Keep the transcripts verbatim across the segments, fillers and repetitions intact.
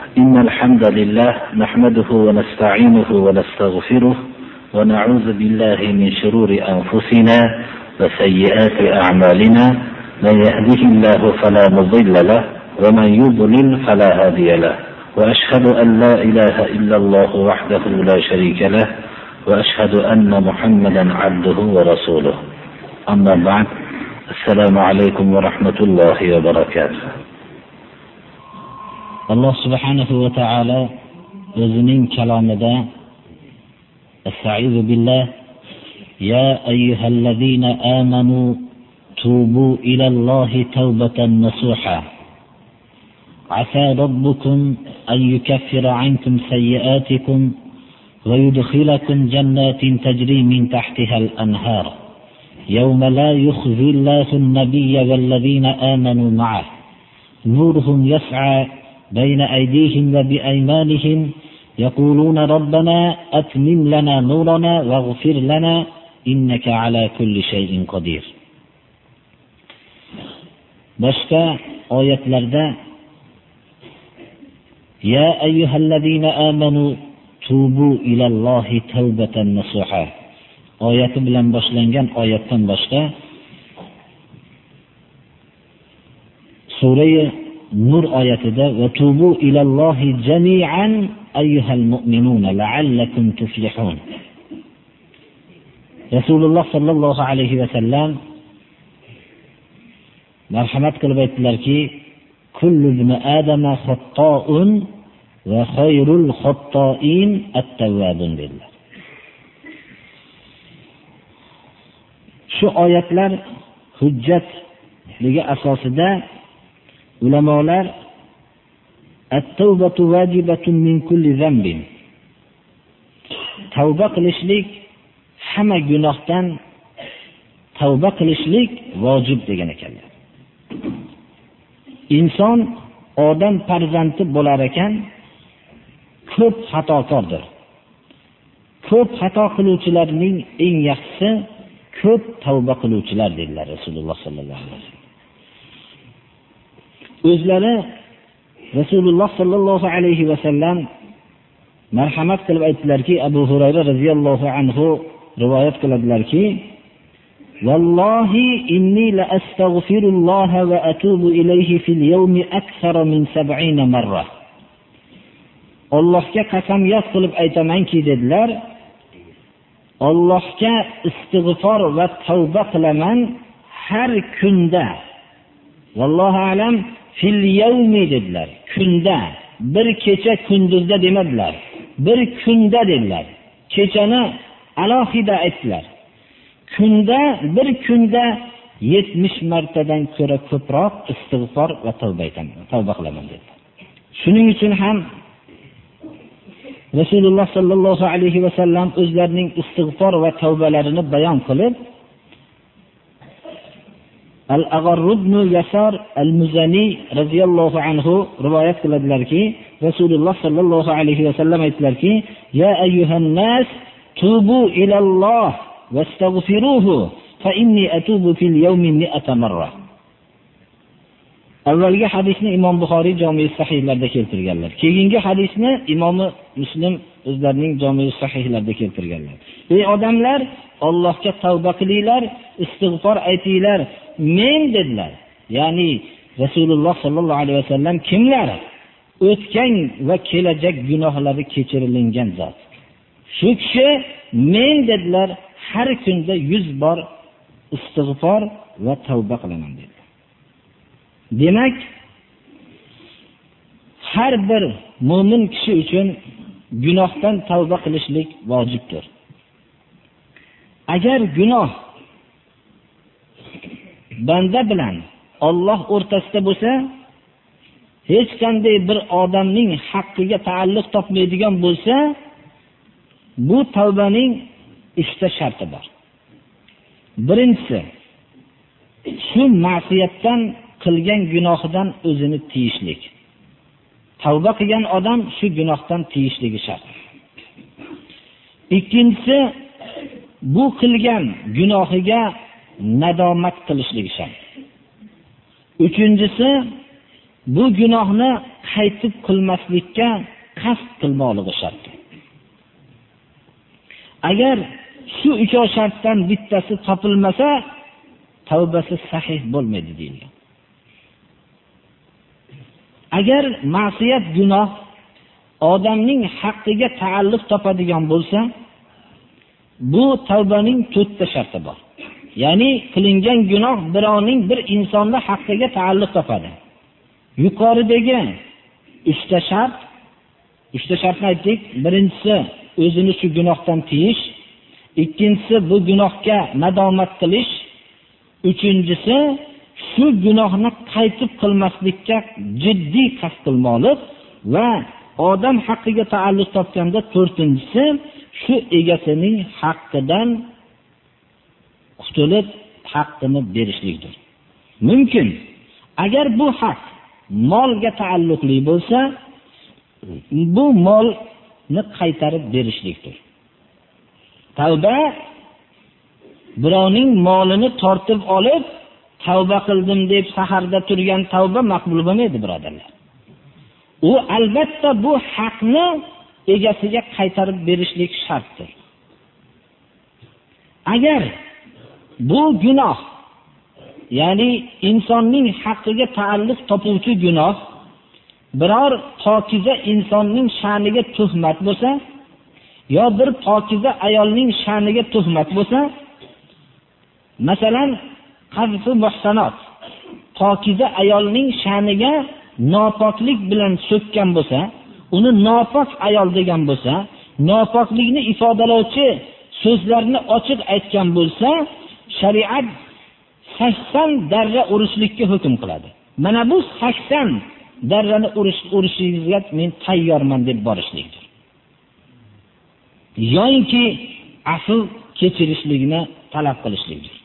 إن الحمد لله نحمده ونستعينه ونستغفره ونعوذ بالله من شرور أنفسنا وسيئات أعمالنا. من يهده الله فلا مضل له ومن يضلل فلا هادي له، وأشهد أن لا إله إلا الله وحده لا شريك له، وأشهد أن محمدا عبده ورسوله. أما بعد، السلام عليكم ورحمة الله وبركاته. الله سبحانه وتعالى o'zining kalomida استعيذ بالله يا أيها الذين آمنوا توبوا إلى الله توبة نصوحا عسى ربكم أن يكفر عنكم سيئاتكم ويدخلكم جنات تجري من تحتها الأنهار يوم لا يخزي الله النبي والذين آمنوا معه نورهم يسعى بين أيديهم وبأيمانهم يقولون ربنا أتمم لنا نورنا واغفر لنا إنك على كل شيء قدير. Başka ayetlerde Ya eyyühellezine amenu tubu ilallahi tevbeten nasuha ayeti bilan boshlangan oyatdan boshqa Sure Nur oyatida va tubu ilallohi jami'an ayyuhal mu'minuna la'allakum tuflihun. Rasululloh sallallohu alayhi va sallam marhamat qilib aytdilarki, kullu ibni adama xatta'un va khayrul xatta'in at-tawwabun dedilar. Shu oyatlar hujjatligi asosida ulamolar at-tawbatu vajibatun min kulli zambin, tavba qilishlik, hamma gunohdan tavba qilishlik vojib degan ekanlar. Inson odam farzandi bo'lar ekan, ko'p xatokordir. Ko'p xato qiluvchilarning eng yaxshisi ko'p tavba qiluvchilar dedilar Rasululloh sallallohu alayhi vasallam. O'zlari Rasululloh sallallohu alayhi vasallam marhamat qilib aytdilarki, Abu Hurayra radhiyallohu anhu rivoyat qiladilarki, Vallohi inni la astaghfirulloh va atubu ilayhi fil yawmi akthara min sab'ina marra. Allohga qasamyod qilib aytamanki dedilar, Allohga istig'for va tavba qilaman har kunda. Vallohu alam fil yawmi dedilar. Kunda, bir kecha kunduzda demadilar. Bir kunda dedilar. Kechani alohida aytdilar. Kunda, bir kunda yetmish martadan ko'ra ko'proq istig'for va tavba etaman, tavba qilaman dedilar. Shuning uchun ham Rasululloh sallallohu alayhi va sallam o'zlarining istig'for va tavbalarini bayon qilib, Al-Agharr ibn Yasar al-Muzani radhiyallohu anhu rivoyat qiladilarki, Rasululloh sallallohu alayhi va sallam aytdilarki, ya ayyuhan nas tubu ilalloh vastaghfiruhu fa inni atubu fil yawmi mi'ata marra. Avvalgi hadisni Imom Buxoriy Jami' sahihlarida keltirganlar. Keyingi hadisni Imom Muslim o'zlarining Jami' sahihlarida keltirganlar. Ey odamlar, Allohga tavba qilinglar, istig'for aytinglar. Men dedilar. Ya'ni Rasululloh sallallohu alayhi vasallam kimlar? O'tgan va kelajak gunohlari kechirilgan zot. Shu kishi men dedilar, har kunda yuz bor istig'for va tavba qilaman dedilar. Demak, har bir mu'min kishi uchun gunohdan tavba qilishlik vojibdir. Agar gunoh banda bilan Alloh o'rtasida bo'lsa, hech qanday bir odamning haqqiga taalluq topmaydigan bo'lsa, bu tavbaning uchta sharti bor. Birinchisi, shu ma'siyatdan qilgan gunohidan o'zini tiyishlik. Tavba qilgan odam shu gunohdan tiyishligi shart. Ikkinchisi, bu qilgan gunohiga nadomat qilishligi shart. Uchinchisi, bu gunohni qaytib qilmaslikka qasd qilmoqligi shart. Agar shu uchov shartdan bittasi topilmasa, tavbasi sahih bo'lmaydi deyilgan. Agar ma'siyat gunoh odamning haqqiga ta'alluq topadigan bo'lsa, bu tavbaning to'rtta sharti bor. Ya'ni qilingan gunoh birovning bir insonning haqqiga ta'alluq topadi. Yuqoridagi uchta shart, uchta shartni aytdik. Birinchisi o'zini shu gunohdan tiyish, ikkinchisi bu gunohga nadomat qilish, uchinchisi shu gunohni qaytib qilmaslikka jiddiy qasd qilmoqlik va odam haqqiga ta'alluq topganda to'rtinchisi shu egasining haqqidan qutulib haqqini berishlikdir. Mumkin agar bu haq molga taalluqli bo'lsa, bu molni qaytarib berishlikdir. Tavba birovning molini tortib olib tavba qildim deb saharda turgan tavba maqbul bo'lmaydi, birodarlar. U albatta bu haqni egasiga qaytarib berishlik shartdir. Agar bu gunoh, ya'ni insonning haqqiga ta'alluq topuvchi gunoh biror pokiza insonning sha'niga tuhmat bo'lsa, yo bir pokiza ayolning sha'niga tuhmat bo'lsa, masalan, qazfu muhsanot, pokiza ayolning sha'niga nopoklik bilan so'kkan bo'lsa, uni nopok ayol degan bo'lsa, nopoklikni ifodalovchi so'zlarni ochiq aytgan bo'lsa, shariat sakson darra urishlikka hukm qiladi. Mana bu sakson darrani urish urishingizga men tayyorman deb borishlikdir. Yo'inki afv kechirishlikni talab qilishlikdir.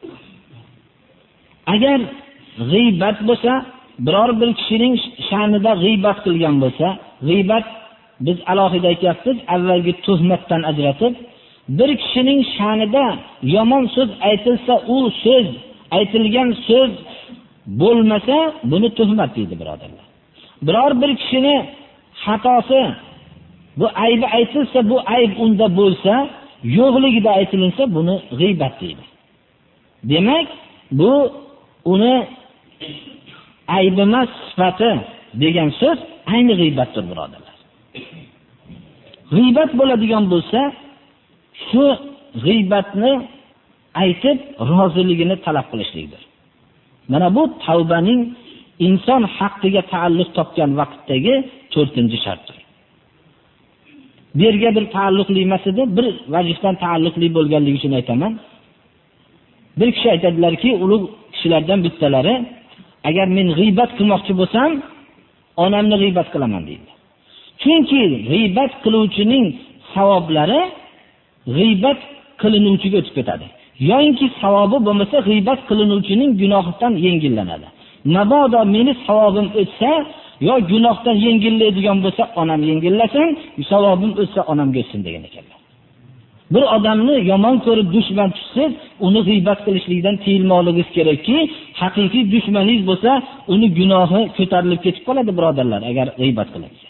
Agar g'iybat bo'lsa, biror bir kishining sha'nida g'iybat qilgan bo'lsa, g'iybat biz alohida aytyapmiz, avvalgi tuhmatdan ajratib, bir kishining sha'nida yomon so'z aytilsa, u so'z aytilgan so'z bo'lmasa, buni tuhmat deydi, birodarlar. Biror bir kishini xatosi, bu aybi aytilsa, bu ayb unda bo'lsa, yo'qligida aytilinsa, buni g'iybat deydi. Demak, bu uni aybi emas, sifati degan so'z ayni g'iybatdir, birodarlar. G'iybat bo'ladigan bo'lsa, shu g'iybatni aytib roziligini talab qilishlikdir. Mana bu tavbaning inson haqqiga ta'alluq topgan vaqtdagi to'rtinchi shartdir. Bu yerga bir ta'alluqli emas edi, bir vajibdan ta'alluqli bo'lganligi uchun aytaman. Bir kishi aytadilarki, ulug' kishilardan bittalari, agar men g'iybat qilmoqchi bo'lsam, onamni g'iybat qilaman deydi. Chunki g'iybat qiluvchining savoblari g'iybat qilinuvchiga o'tib ketadi. Yo'inki savobi bo'lmasa, g'iybat qilinuvchining gunohidan yengillanadi. Mabodo meni savobim o'tsa, yo gunohdan yengillaydigan bo'lsa, onam yengillasin, savobim o'tsa onamga o'tsin degan ekanlar. Bir odamni yomon ko'rib dushman tutsangiz, uni g'iybat qilishlikdan tiyilmoqligingiz kerakki, haqiqiy dushmaningiz bo'lsa, uni gunohi ko'tarilib ketib qoladi, birodarlar, agar g'iybat qilinsa.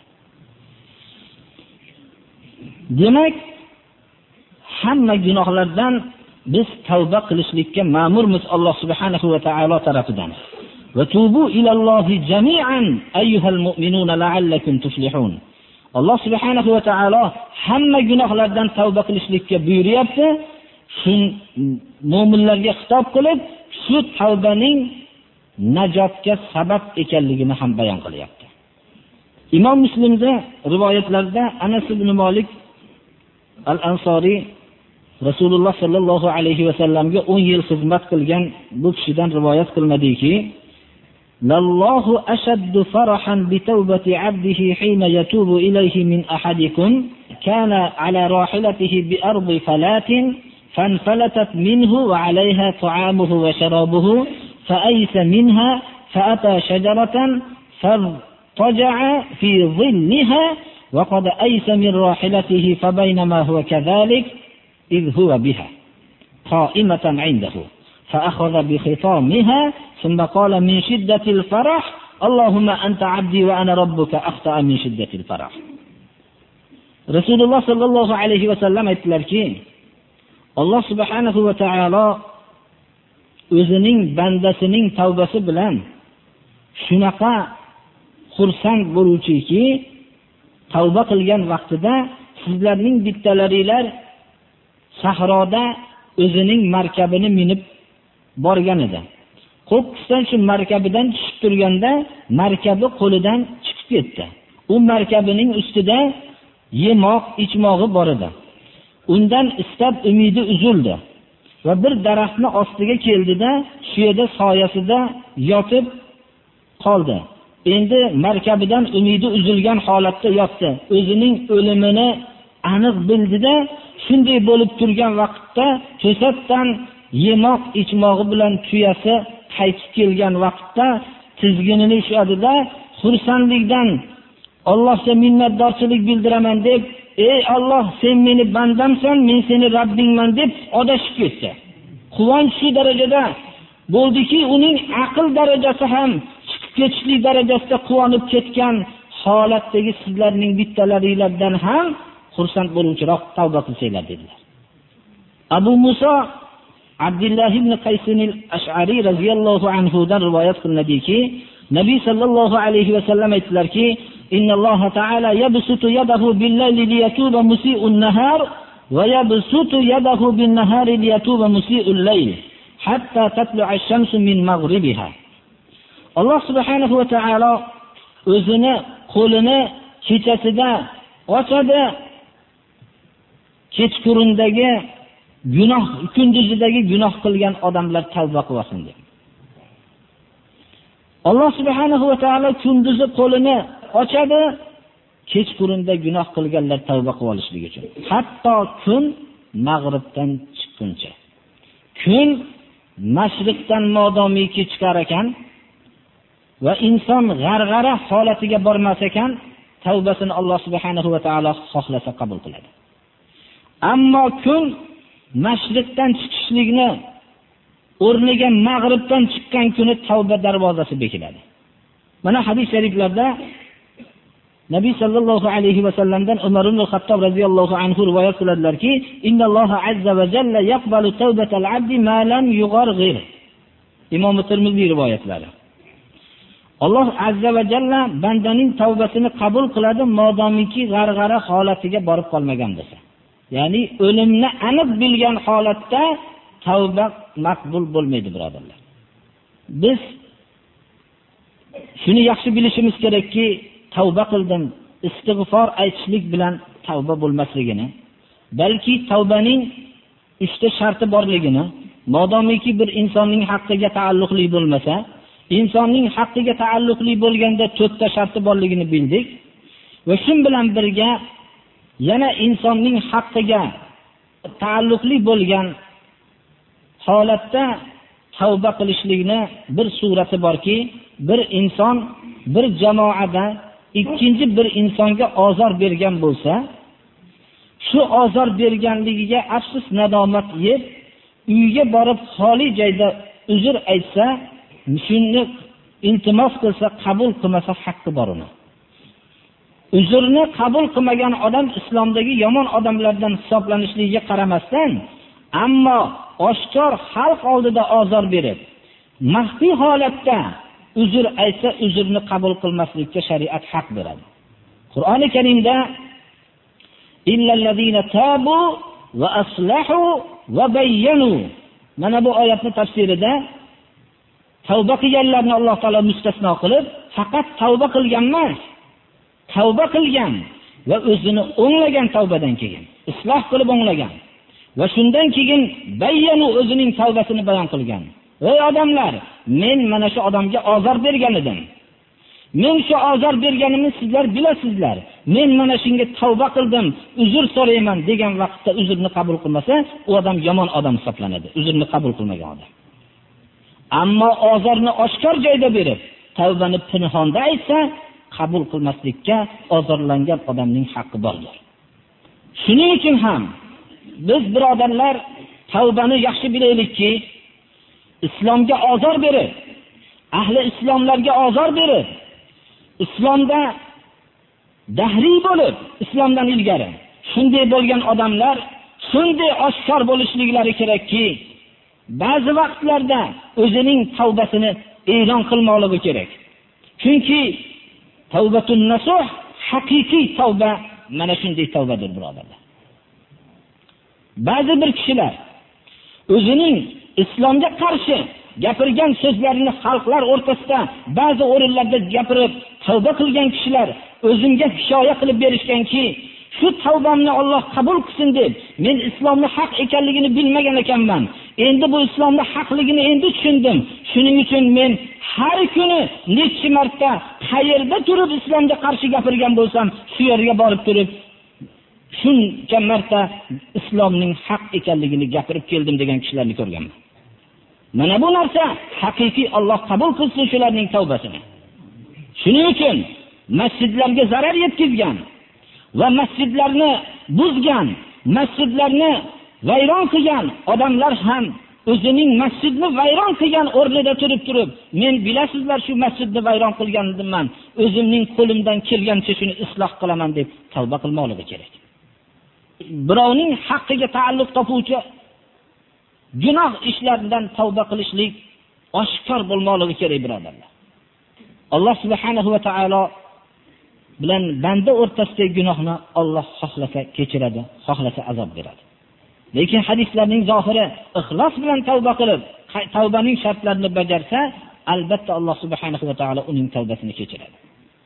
Demak, hamma gunohlardan biz tavba qilishlikka ma'murmiz Alloh subhanahu va taolo tarafidan. Va tubu ilallohi jami'an ayyuhal mu'minuna la'allakum tuflihun. Alloh subhanahu va taolo hamma gunohlardan tavba qilishlikka buyuryapti. Shu mu'minlarga xitob qilib, shu tavbaning najotga sabab ekanligini ham bayon qilyapti. Imom Muslimda rivoyatlarda Anas ibn Malik al-Ansori Rasululloh sallallohu alayhi va sallamga o'n yil xizmat qilgan bu kishidan rivoyat qilmadiki, "Lallohu ashaddu farahan bi tawbati 'abdihi hina yatubu ilayhi min ahadikum kana ala rahilatihi bi ardi falatin fanfalatat minhu wa 'alayha ta'amuhu wa sharabuhu fa'aysa minha fa'ata shajaratan fartaja'a fi dhillaha wa qad aysa min rahilatihi fabaynama huwa kadhalik إذ هو بها قائمة عنده فأخذ بخطامها ثم قال من شدة الفرح Allohumma anta abdi va ana robbuka axta'a min shiddatil farah. Rasululloh sallallohu alayhi va sallam aytdilarki, Alloh subhanahu va taolo o'zining bandasining tavbasi bilan shunaqa xursand bo'luvchiki, tavba qilgan vaqtida sizlarning bittalaringlar sahroda o'zining markabini minib borgan edi. Qo'qqisdan shu markabidan tushib turganda markabi qo'lidan chiqib ketdi. U markabining ustida yemoq, ichmog'i bor edi. Undan istab umidi uzildi va bir daraxtning ostiga keldida, shu yerda soyasida yotib qoldi. Endi markabidan umidi uzilgan holatda yotdi. O'zining o'limini aniq bildida, shunday bo'lib turgan vaqtda to'satdan yemoq, ichmog'i bilan tuyasi qaytib kelgan vaqtda tizginini ushladida, xursandlikdan Allohga minnatdorchilik bildiraman deb, ey Alloh, sen meni bandamsan, men seni Rabbingman deb odashib ketdi. Quvonch shu darajada bo'ldiki, uning aql darajasi ham chiqib ketishlik darajasida quvonib ketgan holatdagi sizlarning bittalaringlardan ham xursand bo'luvchiroq tavba qilsanglar dedilar. Abu Musa Abdullah ibn Qays al-Ash'ari radhiyallohu anhu dan rivoyat qilinadiki, Nabiy sallallohu alayhi va sallam aytdilarki, Innalloh ta'ala yabsutu yadahu bil-layli liyatuba musii'un nahar va yabsutu yadahu bin-nahari liyatuba musii'ul layl hatta tatlu'a ash-shamsu min maghribiha. Alloh subhanahu va taolo o'zini qo'lini kechasida ochadi, kechqurundagi gunoh, kunduzidagi gunoh qilgan odamlar tavba qilsin deb. Alloh subhanahu va taolo kunduzi qo'lini ochadi, kechqurunda gunoh qilganlar tavba qilib olishligi uchun. Hatto kun mag'ribdan chiqquncha. Kun mashriqdan modomiki chiqar ekan va inson g'arg'ara holatiga bormas ekan, tavbasini Alloh subhanahu va taolo xohlasa qabul qiladi. Ammo kun mashriqdan chiqishlikni o'rniga mag'ribdan chiqqan kuni tavba darvozasi bekiladi. Mana hadis shariflarda Nabiy sallallohu alayhi va sallamdan Umar ibn Xattob radhiyallohu anhu rivoyat qiladilarki, Innalloha azza va jalla yaqbalu tawbatal abdi ma lam yugharghir. Imom Tirmiziy rivoyatlari. Alloh azza va jalla bandaning tavbasini qabul qiladi, modomiki g'arg'ara holatiga borib qolmagan bo'lsa. Ya'ni o'limni aniq bilgan holatda tavba maqbul bo'lmaydi, birodarlar. Biz shuni yaxshi bilishimiz kerakki, tavba qildim, istig'for aytishlik bilan tavba bo'lmasligini, balki tavbaning uchta sharti borligini, modomiki bir insonning haqqiga taalluqli bo'lmasa, insonning haqqiga taalluqli bo'lganda to'rtta sharti borligini bildik va shun bilan birga yana insonning haqqiga taalluqli bo'lgan holatda tavba qilishlikni bir surati borki, bir inson bir jamoada ikkinchi bir insonga ozor bergan bo'lsa, shu ozor berganligiga afsus nadomat yeb, uyga borib xoli joyda uzr aytsa, shuni iltimos qilsa, qabul qilmasa haqqi bor uni. Uzrni qabul qilmagan odam islomdagi yomon odamlardan hisoblanishligiga qaramasdan, ammo oshkor xalq oldida ozor berib, maxfiy holatda uzr aytsa, uzrni qabul qilmaslikka shariat haq beradi. Qur'oni Karimda illallazina tabu va aslahu va bayyanu, mana bu oyatning tafsirida tavba qilganlarni Alloh taolo mustasno qilib, faqat tavba qilgan emas, tavba qilgan va o'zini o'nglagan tavbadan keyin isloh qilib o'nglagan va shundan keyin bayyanu o'zining tavbasini bayon qilgan. Ey odamlar, men mana shu odamga ozor bergan edim. Men shu ozor berganimni sizlar bilasizlar. Men mana shunga tavba qildim, uzr so'rayman degan vaqtda uzrni qabul qilmasa, u odam yomon odam hisoblanadi. Uzrni qabul qilmagan odam. Ammo ozorni oshkor joyda berib, tavbani pinhonda aytsa, qabul qilmaslikka ozorlangan odamning haqqi bordir. Shuning uchun ham biz birodarlar tavbani yaxshi bilaylikki, islomga ozor berib, ahli islomlarga ozor berib, islomda dahriy bo'lib, islomdan ilgari shunday bo'lgan odamlar shunday oshkor bo'lishliklari kerakki, ba'zi vaqtlarda o'zining tavbasini e'lon qilmoqligi kerak. Chunki tavbatun nasuh, haqiqiy tavba mana shunday tavbadir, birodarlar. Ba'zi bir kishilar o'zining islomga qarshi gapirgan so'zlarini xalqlar o'rtasida ba'zi o'rinlarda gapirib tavba qilgan kishilar o'zimga hikoya qilib berishganki, shu tavbamni Alloh qabul qilsin deb, men islomning haq ekanligini bilmagan ekanman. Endi bu islomning haqligini endi tushundim. Shuning uchun men har kuni necha marta qayerda turib islomga qarshi gapirgan bo'lsam, shu yerga borib turib shuncha marta islomning haq ekanligini gapirib keldim degan kishilarni ko'rganman. Mana bu narsa haqiqiy, Alloh qabul qilsin shularning tavbasini. Shuning uchun masjidlarga zarar yetkazgan va masjidlarni buzgan, masjidlarni vayron qilgan odamlar ham o'zining masjidni vayron qilgan o'rnida turib turib, men bilasizlar shu masjidni vayron qilganimman, o'zimning qo'limdan kelgancha shuni isloh qilaman deb tavba qilmoqligi kerak. Birovning haqqiga ta'alluq topuvchi gunoh ishlardan tavba qilishlik oshkor bo'lmoqligi kerak, birodarlar. Alloh subhanahu va taolo bilan banda o'rtasidagi gunohni Alloh xohlasa kechiradi, xohlasa azob beradi. Lekin hadislarning zohiri ixlos bilan tavba qilib, tavbaning shartlarini bajarsa, albatta Alloh subhanahu va taolo uning tavbasini kechiradi.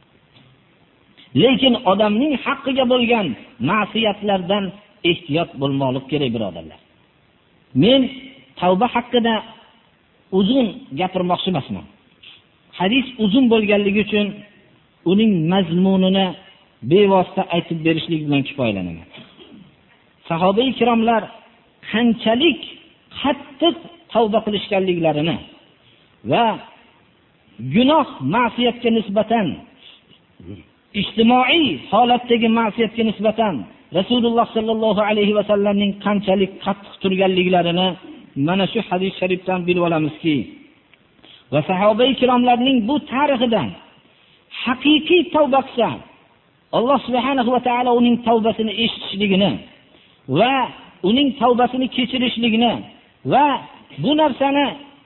Lekin odamning haqqiga bo'lgan ma'siyatlardan ehtiyot bo'lmoqlik kerak, birodarlar. Men tavba haqida uzun gapirmoqchi emasman. Hadis uzun bo'lganligi uchun uning mazmunini bevosita aytib berishlik bilan kifoyalanaman. Sahoba ikromlar qanchalik qattiq tavba qilishganliklarini va gunoh ma'siyatga nisbatan, ijtimoiy holatdagi ma'siyatga nisbatan Rasululloh sallallohu alayhi va sallamning qanchalik qattiq turganliklarini mana shu hadis sharifdan bilib olamizki, va sahoba ikromlarning bu tarixidan haqiqiy tavba qilsa, Alloh subhanahu va taolo uning tavbasini eshitishligini va uning tavbasini kechirishligini va bu narsani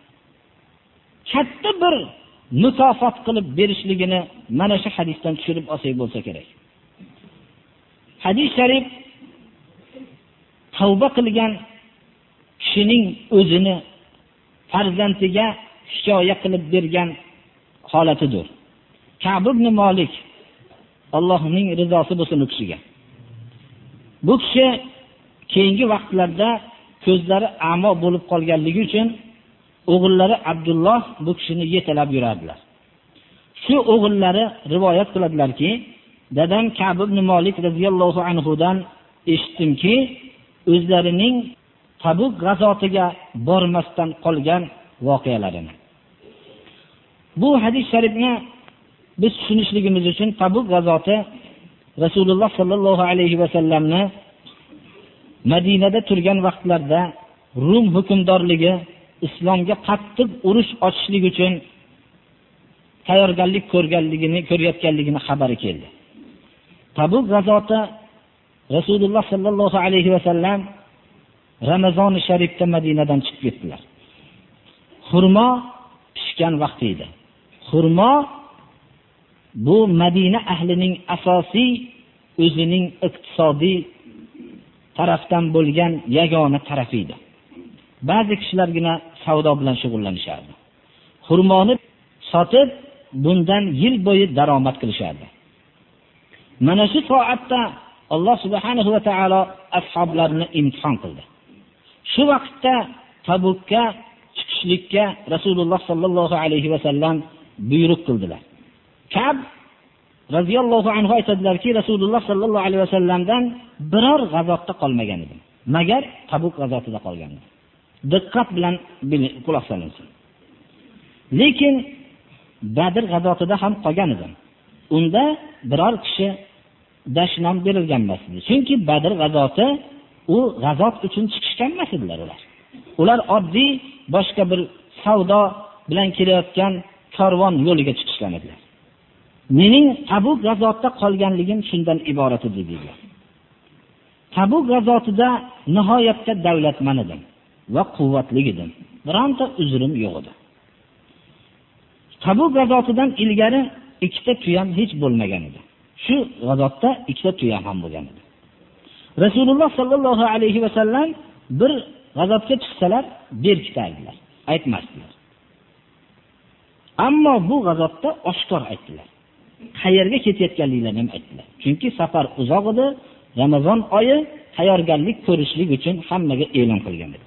katta bir mukofot qilib berishligini mana shu hadisdan tushirib olsak bo'lsa kerak. Hadis sharif tavba qilgan kishining o'zini farzandiga hikoya qilib bergan holatidir. Ka'b ibn Malik, Allohning rizosi bo'lsin u kishiga. Bu kishi keyingi vaqtlarda ko'zlari a'mo bo'lib qolganligi uchun o'g'illari Abdulloh bu kishini yetalab yurardilar. Shu o'g'illari rivoyat qiladilarki, dadam Ka'b ibn Malik radhiyallohu anhu dan eshitdimki, o'zlarining Tabuk g'azotiga bormasdan qolgan voqealarini. Bu hadis sharifni biz tushunishligimiz uchun Tabuk g'azoti Rasululloh sallallohu alayhi va sallamni Madinada turgan vaqtlarda Rum hukmdorligi islomga qattiq urush ochishlik uchun tayyorgarlik ko'rganligini, ko'rayotganligini xabari keldi. Tabuk g'azoti Rasululloh sallallohu alayhi va sallam Ramazon sharifda Madinadan chiqib ketdilar. Xurmo pishgan vaqti edi. Xurmo bu Madina ahlining asosiy o'zining iqtisodiy tarafdan bo'lgan yagona tarafi edi. Ba'zi kishilargina savdo bilan shug'ullanishardi. Xurmoni sotib, bundan yil bo'yi daromad qilishardi. Mana shu soatda Alloh subhanahu va taolo ashoblarni imtihon qildi. Shu vaqtda Tabukka chiqishlikka Rasululloh sallallohu alayhi va sallam buyruq qildilar. Ka'b radhiyallohu anhu aytadilarki, Rasululloh sallallohu alayhi va sallamdan biror g'azotda qolmagan edim, magar Tabuk g'azotida qolgandim. Diqqat bilan quloq solinsin. Lekin Badr g'azotida ham qolgan edim. Unda biror kishi dashnom berilgan emas. Chunki Badr g'azoti u g'azot uchun chiqishgan emas edilar ular. Ular oddiy boshqa bir savdo bilan kelayotgan karvon yo'liga chiqishgan edilar. Mening Tabuk g'azotida qolganligim shundan iborat edi dedilar. Tabuk g'azotida nihoyatda davlatman edim va quvvatli edim. Bironta uzrim yo'q edi. Tabuk g'azotidan ilgari ikkita tuyam hech bo'lmagan edi. Shu g'azotda ikkita tuyam ham bo'lgan edi. Rasululloh sallallohu alayhi va sallam bir g'azotga chiqsalar berkitardilar, aytmasdilar. Ammo bu g'azotda oshkor aytdilar. Qayerga ketayotganliklarini ham aytdilar. Chunki safar uzoq edi, Ramazon oyi tayyorgarlik ko'rishlik uchun hammaga e'lon qilgan edi.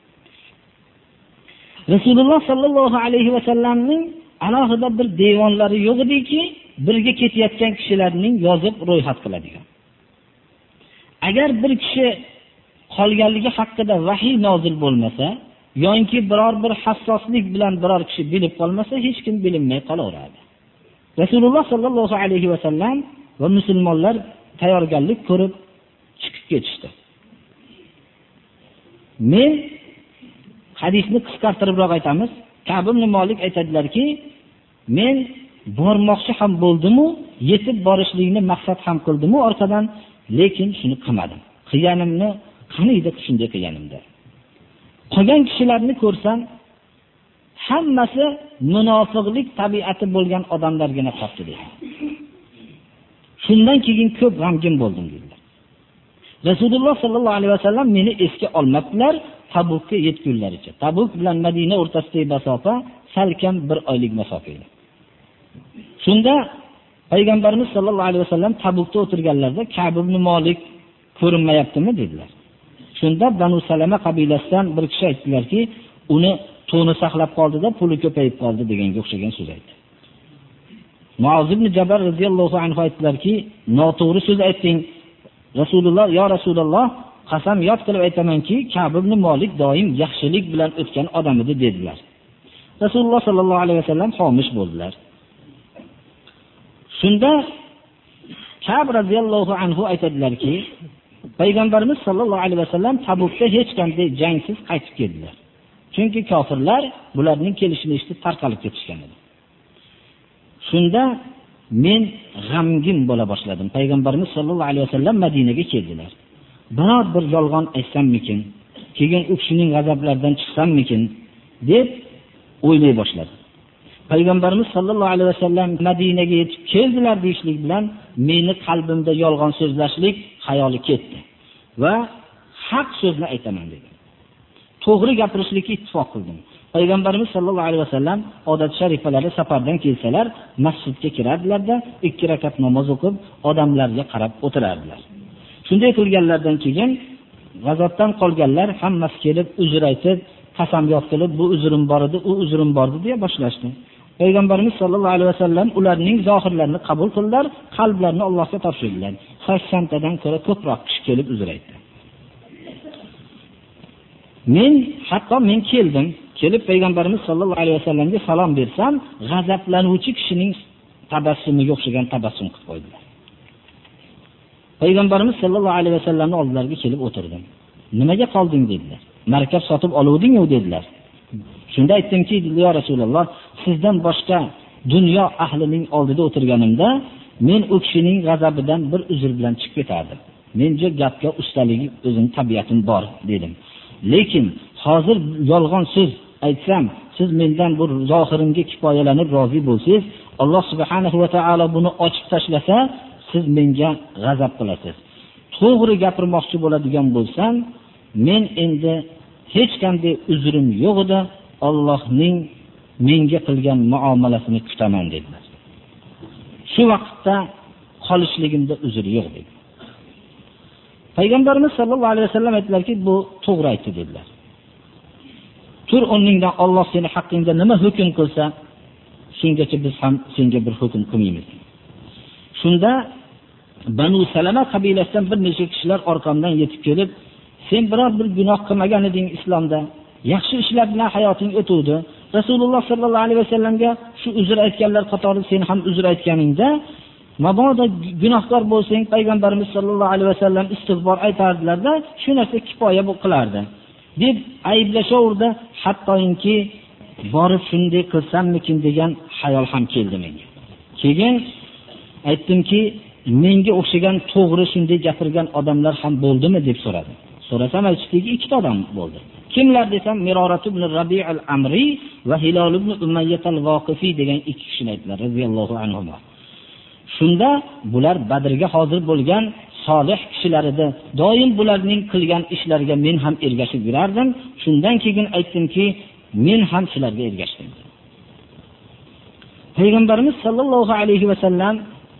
Rasululloh sallallohu alayhi va sallamning alohida bir devonlari yo'q ediki, birga ketayotgan kishilarning yozib ro'yxat qiladigan. Agar bir kishi qolganligi haqida vahiy nozil bo'lmasa, yoki biror bir hassoslik bilan biror kishi bilib qolmasa, hech kim bilinmay qolaveradi. Rasululloh sallallohu alayhi va sallam va musulmonlar tayyorgarlik ko'rib chiqib ketishdi. Men hadisni qisqartiribroq aytamiz. Ka'b ibn Malik aytadilarki, men bormoqchi ham bo'ldim-u, yetib borishlikni maqsad ham qildim-u orqadan, lekin shuni qilmadim. Qilganimni qani edi shunday qilganimda. Qolgan kishilarni ko'rsam, hammasi munofiqlik tabiati bo'lgan odamlargina qoldi dedi. Shundan keyin ko'p g'amgin bo'ldim dedilar. Rasululloh sallallohu alayhi vasallam meni esga olmabdilar Tabukka yetgunlaricha. Tabuk bilan Madina o'rtasidagi masofa salkam bir oylik masofa edi. Shunda Payg'ambarimiz sallallohu alayhi vasallam Tabukda o'tirganlarida Ka'b ibn Malik ko'rinmayaptimi dedilar. Shunda Banu Salama qabilasidan bir kishi aytdilarki, uni to'ni saqlab qoldida, puli ko'payib qoldi deganga o'xshagan so'z aytdi. Muoz ibn Jabal radhiyallohu anhu aytdilarki, noto'g'ri so'z aytding. Rasululloh, yo Rasululloh, qasam yod qilib aytamanki, Ka'b ibn Malik doim yaxshilik bilan o'tgan odam edi dedilar. Rasululloh sallallohu alayhi vasallam xomish bo'ldilar. Shunda Ka'b radhiyallohu anhu aytadilarki, Payg'ambarimiz sallallohu alayhi vasallam Tabukka hech qanday jangsiz qaytib keldilar. Chunki kofirlar bularning kelishini eshitib tarqalib ketishgan edi. Shunda men g'amgin bo'la boshladim. Payg'ambarimiz sallallohu alayhi vasallam Madinaga keldilar. Biror bir yolg'on aytsammikin, keyin u kishining g'azablaridan chiqsammikin deb o'ylay boshladim. Payg'ambarimiz sallallohu alayhi vasallam Madinaga yetib keldilar deyishlik bilan meni qalbimda yolg'on so'zlashlik xayoli ketdi va haq so'zni aytaman dedim. To'g'ri gapirishlikka ittifoq qildim. Payg'ambarimiz sallallohu alayhi vasallam odat sharifalari safardan kelsalar, masjidga kirardilar-da, ikki rakat namoz o'qib, odamlarga qarab o'tirardilar. Shunday qilganlardan keyin g'azotdan qolganlar hammasi kelib uzr aytib, qasamyod qilib, bu uzrim bor edi, u uzrim bor edi deya boshlashdi. Payg'ambarimiz sallallohu alayhi vasallam ularning zohirlarini qabul qildilar, qalblarini Allohga topshirdilar. sakson tadan ko'ra ko'proq kishi kelib uzr aytdi. Men hatto men keldim, kelib Payg'ambarimiz sallallohu alayhi vasallamga salom bersam, g'azablanuvchi kishining tabassumiga o'xshagan tabassum qilib qo'ydilar. Payg'ambarimiz sallallohu alayhi vasallamning oldilariga kelib o'tirdim. Nimaga qolding dedilar. Markab sotib oluvding-ku dedilar. Shunda aytdimki, yo Rasululloh, sizdan boshqa dunyo ahlining oldida o'tirganimda, men u kishining g'azabidan bir uzr bilan chiqib ketardim. Menga gapga ustaligi o'zim tabiatim bor dedim. Lekin hozir yolg'on so'z aytsam, siz mendan bu zohirimga kifoyalanib rozi bo'lsangiz, Alloh subhanahu va taolo buni ochib tashlasa, siz menga g'azab qilasiz. To'g'ri gapirmoqchi bo'ladigan bo'lsam, men endi hech qanday uzrim yo'q edi, Allohning menga qilgan muomalasini kutaman dedilar. Shu vaqtda qolishligimda uzr yo'q dedi. Payg'ambarimiz sallallohu alayhi vasallam aytdilarki, bu to'g'ri aytdi dedilar. Tur o'rningdan, Alloh seni haqqingda nima hukm qilsa, shungacha biz ham senga bir hukm qilmaymiz. Shunda Banu Salama qabilasidan bir necha kishilar orqamdan yetib kelib, sen biror bir gunoh qilmagan eding islomda, yaxshi ishlar bilan hayoting o'tuvdi. Rasululloh sallallohu alayhi vasallamga shu uzr aytganlar qatori sen ham uzr aytganingda, mabodo gunohkor bo'lsang, Payg'ambarimiz sallallohu alayhi vasallam istig'for aytardilar-da, shu narsa kifoya qilardi deb ayblashaverdi. Hattoki borib shunday qilsammikin degan xayol ham keldi menga. Keyin aytdimki, menga o'xshagan to'g'ri shunday gapirgan odamlar ham bo'ldimi deb so'radim. So'rasam aytishdiki, ikkita odam bo'ldi. Kimlar desam, Mirorat ibn Rabi' al-Amri va Hilol ibn Umayyah al-Voqifi degan ikki kishini aytdilar radhiyallohu anhuma. Shunda bular Badrga hozir bo'lgan solih kishilar edi. Doim bularning qilgan ishlariga men ham ergashib yurardim. Shundan keyin aytdimki, men ham shularga ergashdim. Payg'ambarimiz sollallohu alayhi va sallam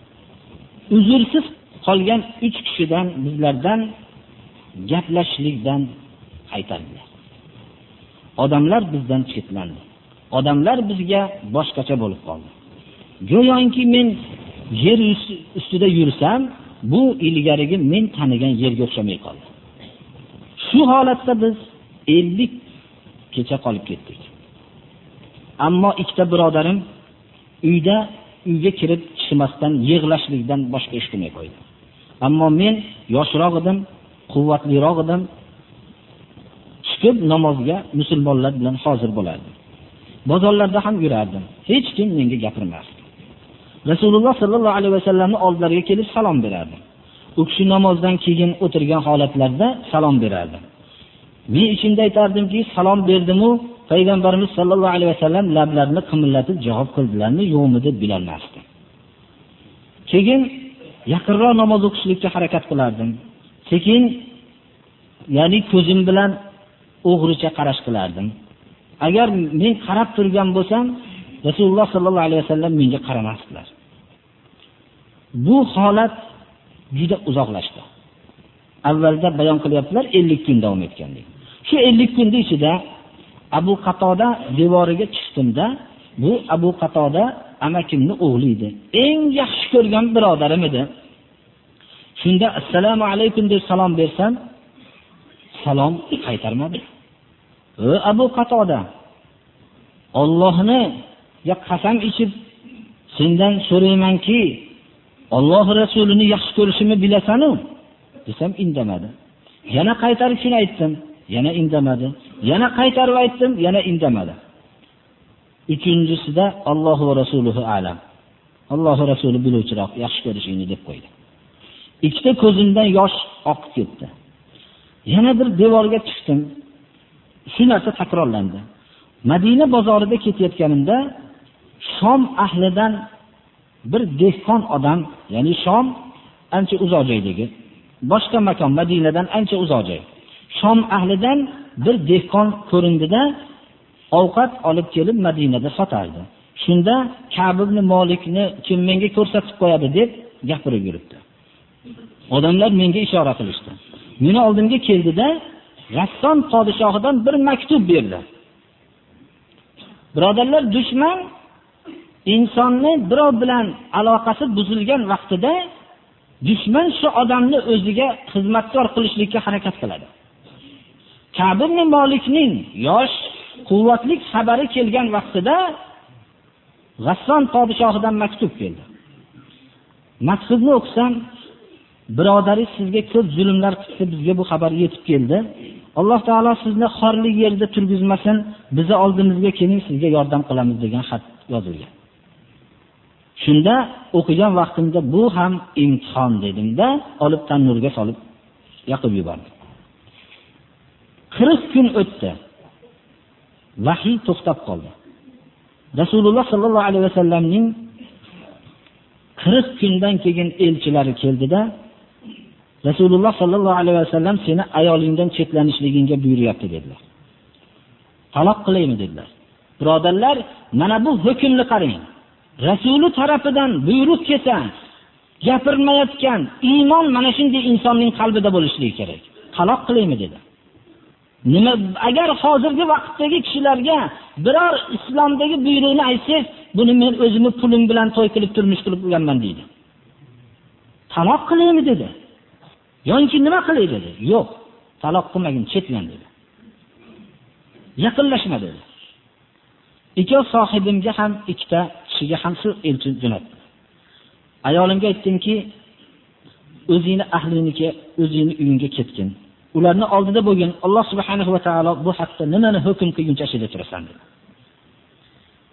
uzrsiz qolgan uch kishidan bizlardan gaplashishlikdan qaytardilar. Odamlar bizdan chetlandi. Odamlar bizga boshqacha bo'lib qoldi. Go'yoki men yer ustida yursam, bu ilgarigi men tanigan yerga o'xshamay qoldi. Shu holatda biz ellik kecha qolib ketdik. Ammo ikkita birodarim uyda uyga kirib chiqmasdan yig'lashlikdan boshqa ish qilmay qo'ydi. Ammo men yoshroq edim, quvvatliroq edim. Chiqib namozga musulmonlar bilan hozir bo'lardim. Bozorlarda ham yurardim. Hech kim menga gapirmasdi. Rasululloh sallallohu alayhi vasallamning oldilariga kelib salom berardim. U kishi namozdan keyin o'tirgan holatlarda salom berardim. Men ichimda aytardimki, salom berdim-u, Payg'ambarimiz sallallohu alayhi vasallam lablarini qimillatib javob qildilarmi, yo'qmi deb bilolmasdim. Keyin yaqinroq namoz o'qishlikka harakat qilardim. Sekin, ya'ni ko'zim bilan o'g'richa qarash qilardim. Agar men qarab turgan bo'lsam, Rasululloh sallallohu alayhi vasallam menga qaramasdilar. Bu holat juda uzoqlashdi. Avvalda bayon qilyaptilar, ellik kun davom etganlik. Shu ellik kunning ichida Abu Qatoda devoriga chiqdimda, bu Abu Qatoda amakimning o'g'li edi. Eng yaxshi ko'rgan birodarim edi. Shunda assalomu alaykum deb salom bersam, salom qaytarmadi. "O Abu Qatoda, Allohni ya qasam ichib sendan so'raymanki, Alloh rasulini yaxshi ko'rishimni bilasan-ku?" desam indamadi. Yana qaytarib shuni aytdim, yana indamadi. Yana qaytarib aytdim, yana indamadi. Uchinchisida Alloh va rasuluhu a'lam. Alloh va rasuli biluvchiroq, yaxshi ko'rishingni deb qo'ydi. Ikkita ko'zimdan yosh oqib ketdi. Yana bir devorga chiqdim. Shu narsa takrorlandi. Madina bozorida ketayotganimda Shom ahlidan bir dehqon odam, ya'ni Shom ancha uzoq joydagi, boshqa makon Madinadan ancha uzoq joy. Shom ahlidan bir dehqon ko'rindida ovqat olib kelib Madinada sotardi. Shunda Ka'b ibn Malikni kim menga ko'rsatib qo'yadi deb gapirib yuribdi. Odamlar menga ishora qilishdi. Meni oldimga keldida G'asson podshohidan bir maktub berdi. Birodarlar, dushman insonni birov bilan aloqasi buzilgan vaqtida dushman shu odamni o'ziga xizmatkor qilishlikka harakat qiladi. Ka'b ibn Malikning yosh, quvvatli xabari kelgan vaqtida G'asson podshohidan maktub keldi. Maktubni o'qisam, birodaringiz sizga ko'p zulmlar qildi, bizga bu xabar yetib keldi. Alloh taolo sizni xorli yerda turgizmasin, bizni oldimizga keling, sizga yordam qilamiz degan xat yozilgan. Shunda o'qigan vaqtimda bu ham imtihon dedimda, olib tannurga solib yoqib yubordim. qirq kun o'tdi. Vahiy to'xtab qoldi. Rasululloh sallallohu alayhi vasallamning qirq kundan keyin elchilari keldida, Rasululloh sallallohu alayhi vasallam seni ayolingdan chetlanishligingga buyuryapti dedilar. Taloq qilaymi dedilar. Birodarlar, mana bu hukmni qarang. Rasuli tarafidan buyruq kelsa, gapirmayotgan iymon mana shunday insonning qalbida bo'lishi kerak. Taloq qilaymi dedi. Nima agar hozirgi vaqtdagi kishilarga biror islomdagi buyruqni aytsangiz, buni men o'zimni pulim bilan to'y qilib turmush qilib qo'yganman deydi. Taloq qilaymi dedi. Yo'nki nima qilay dedi. Yo'q, taloq qilmagin, chetlan dedi. Yaqinlashma dedi. Ikkov sohibimga ham ikkita kishiga ham shu elchi jo'natdi. Ayolimga aytdimki, o'zingni ahliniki, o'zingni uyingga ketgin. Ularni oldida bo'lgan Alloh subhanahu va taolo bu haqda nimani hukm qilguncha shida turasan dedi.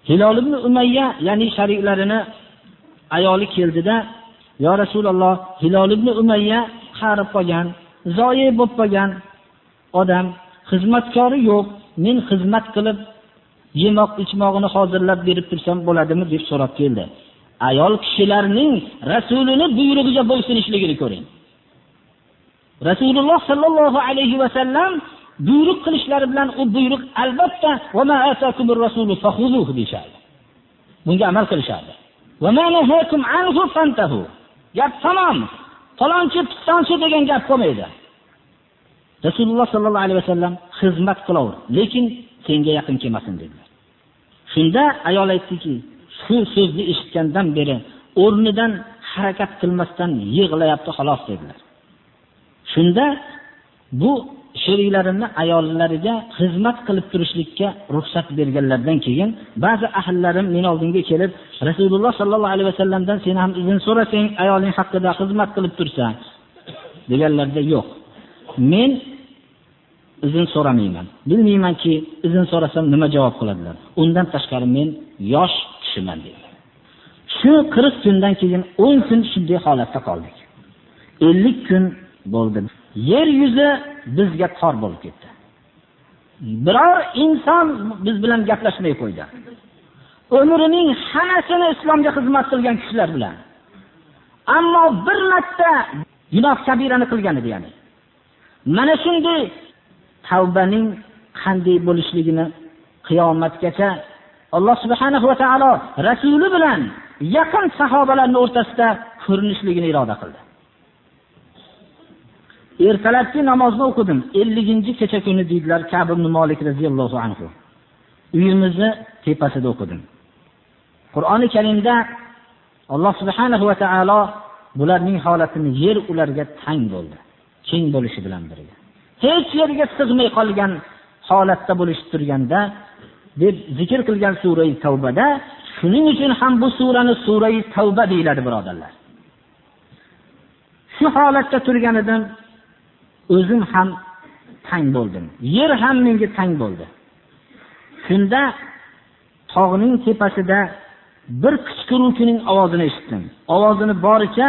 Hilol ibn Umayya, ya'ni shariklarini ayoli keldida, "Ya Rasululloh, Hilol ibn Umayya qarib qolgan, zoyi bo'lib qolgan odam, xizmatkori yo'q. Men xizmat qilib yemoq ichmog'ini hozirlab berib tursam bo'ladimi?" deb so'rab keldi. Ayol kishilarning Rasulini buyrug'iga bo'ysunishligini ko'ring. Rasululloh sallallohu alayhi va sallam buyruq qilishlari bilan u buyruq albatta va ma atakumur rasulu fakhuzuhu deyshadi. Bunga amal qilishadi. Va ma nahakum anhu fantahu. Gap tamom. Falonchi pistonchi degan gap qolmaydi. Rasululloh sallallohu alayhi va sallam xizmat qilaver, lekin senga yaqin kelmasin dedilar. Shunda ayol aytdiki, shu so'zni eshitgandan beri o'rnidan harakat qilmasdan yig'layapti xolos dedilar. Shunda bu sheriklarini ayollariga xizmat qilib turishlikka ruxsat berganlardan keyin ba'zi ahllarim men oldimga kelib, Rasululloh sallallohu alayhi vasallamdan sen ham izn so'rasang ayoling haqida xizmat qilib tursa deganlarda yo'q. Men izn so'ramayman. Bilmaymanki izn so'rasam nima javob qiladilar. Undan tashqari men yosh kishiman dedilar. Shu qirq kundan keyin o'n kun shunday holatda qoldik. ellik kun bo'ldi. Yer yuzi bizga tor bo'lib ketdi. Biror inson biz bilan gaplashmay qo'ydi. Umrining hammasini islomga xizmat qilgan kishilar bilan. Ammo bir marta gunoh kabirani qilgan edi, ya'ni. Mana shunday tavbaning qanday bo'lishligini qiyomatgacha Alloh subhanahu va taolo rasuli bilan yaqin sahobalarning o'rtasida ko'rinishligini iroda qildi. Ertalabki namozni o'qidim. ellinchi kecha kuni deydilar Ka'b ibn Malik radhiyallohu anhu. Uyimizni tepasida o'qidim. Qur'oni Karimda Alloh subhanahu va taolo bularning holatini yer ularga tang bo'ldi. Keng bo'lishi bilan birga. Hech yerga sig'may qolgan holatda bo'lishib turganda deb zikr qilgan sura Tavbada, shuning uchun ham bu surani sura Tavba deyiladi, birodarlar. Shu holatda turganidan o'zim ham tang bo'ldim. Yer ham menga tang bo'ldi. Shunda tog'ning tepasida bir qichqiruvchining ovozini eshitdim. Ovozini boricha,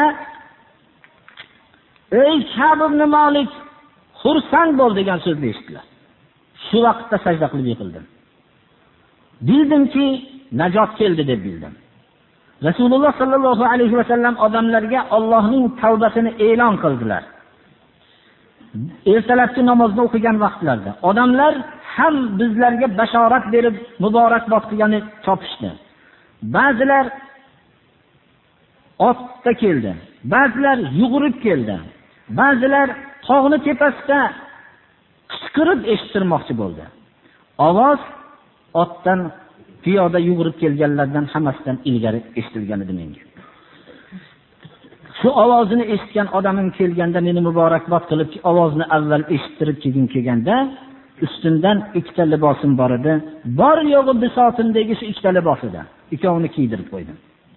"Ey Ka'b ibn Malik, xursand bo'l" degan so'zni eshitdilar. Shu vaqtda sajda qilib yiqildim. Bildimki, najot keldi deb bildim. Rasululloh sallallohu alayhi va sallam odamlarga Allohning tavbasini e'lon qildilar. Ertalabki namozni o'qigan vaqtlarda odamlar ham bizlarga bashorat berib muborakbod qilgani topishdi. Ba'zilar otda keldi, ba'zilar yugurib keldi, ba'zilar tog'ni tepasida qichqirib eshittirmoqchi bo'ldi. Ovoz otdan piyoda yugurib kelganlardan hammasidan ilgari eshitilgan edi menga. Shu ovozini eshitgan odamim kelganda meni muborakbod qilib, ovozni avval eshittirib keyin kelganda ustimdan ikkita libosim bor edi. Bor yo'g'i bisotimdagi shu ikkita libos edi. Ikkovini kiydirib qo'ydim.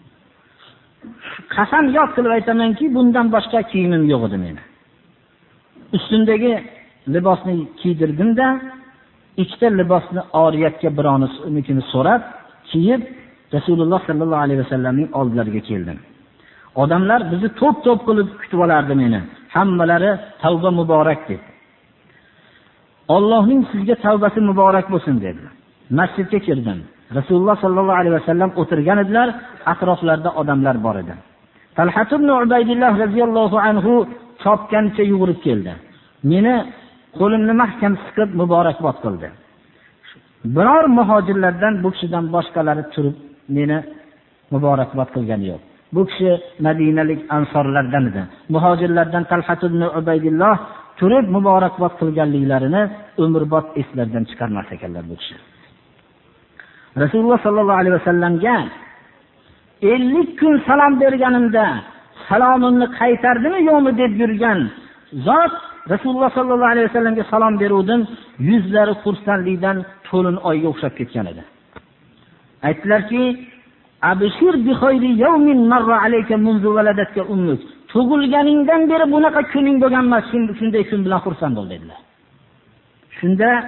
Qasam yod qilib aytamanki, bundan boshqa kiyimim yo'q edi meni. Ustimdagi libosni kiydirdimda, ikkita libosni oriyatga bironisini so'rab, kiyib Rasululloh sallallohu alayhi vasallamning oldilariga keldim. Odamlar bizni to'p-to'p qilib kutib olardi meni. Hammalari tavba muborak deb. Allohning sizga tavbasi muborak bo'lsin dedilar. Masjidga kirdim. Rasululloh sallallohu alayhi vasallam o'tirgan edilar, atroflarida odamlar bor edi. Talhat ibn Ubaydillah radhiyallohu anhu chopgancha yugurib keldi. Meni qo'limni mahkam siqib muborakbod qildi. Biror muhojirlardan bu kishidan boshqalari turib meni muborakbod qilgani yo'q. Bu kishi Madinalik ansorlardan edi. Muhojirlardan Talhat ibn Ubaydillah turib muborakbod qilganliklarini umrbod eslardan chiqarmas ekanlar bu kishi. Rasululloh sallallohu alayhi vasallamga ellik kun salom berganimda salomimni qaytardimi yo'qmi deb yurgan zot Rasululloh sallallohu alayhi vasallamga salom beruvdim, yuzlari xursandlikdan to'lin oyga o'xshab ketgan edi. Aytdilarki, "Abshir bi khayri yawmin marra alayka munzu waladatka ummuk." Tug'ilganingdan beri bunaqa kuning bo'lgan emas, shunday kun bilan xursand bo'l dedilar. Shunda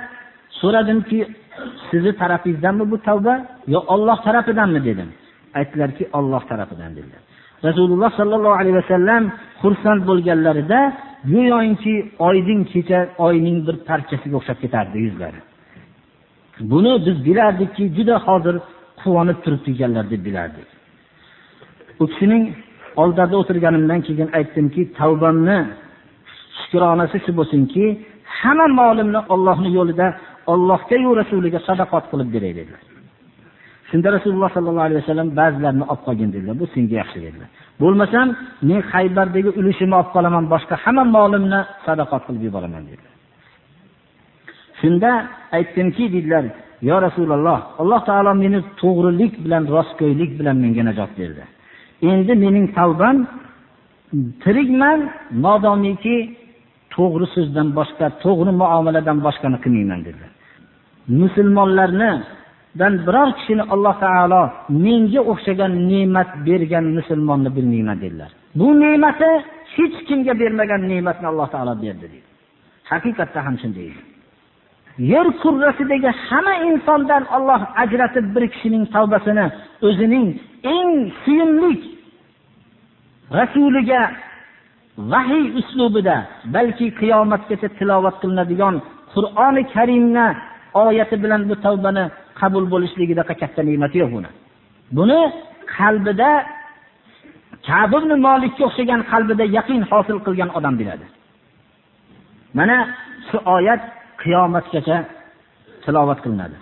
So'radimki, sizni tarafingizdanmi bu tavba yo Alloh tarafidanmi dedim. Aytdilarki, Alloh tarafidan dedilar. Rasululloh sallallohu alayhi vasallam xursand bo'lganlarida go'yoki oydin kecha oyning bir parchasiga o'xshab ketardi yuzlari. Buni biz bilardikki, juda hozir quvonib turibdiganlar deb bilardik. U kishining oldida o'tirganimdan keyin aytdimki, tavbamni shukronasi shu bo'lsinki, hamma molimni Allohning yo'lida Allohga va rasuliga sadaqat qilib beray dedilar. Shunda Rasululloh sallallohu alayhi vasallam ba'zilarini olib qolgin dedilar. Bu senga yaxshi dedilar. Bo'lmasam, men Xaybardagi ulushimni olib qolaman, boshqa hamma molimni sadaqat qilib yuboraman dedilar. Shunda aytdimki, dedilar, "Ya Rasululloh, Alloh taolo meni to'g'rilik bilan, rostgo'ylik bilan menga najot berdi. Endi mening tavbam tirikman, modomiki to'g'ri so'zdan boshqa, to'g'ri muomaladan boshqani qilmayman" dedilar. Musulmonlarni dan biror kishini Alloh taolo menga o'xshagan ne'mat bergan musulmonni bilmayman dedilar. Bu ne'mati hech kimga bermagan ne'matni Alloh taolo berdi dedi. Haqiqatda ham shunday. Yer kurrasidagi hamma insondan Alloh ajratib bir kishining tavbasini o'zining eng suyimli rasuliga vahiy uslubida, balki qiyomatgacha tilovat qilinadigan Qur'oni Karimni oyati bilan bu tavbani qabul bo'lishligida katta ne'mat yo'q buni. Buni qalbida Ka'b ibn Malikka o'xshagan qalbida yaqin hosil qilgan odam biladi. Mana shu oyat qiyomatgacha tilovat qilinadi.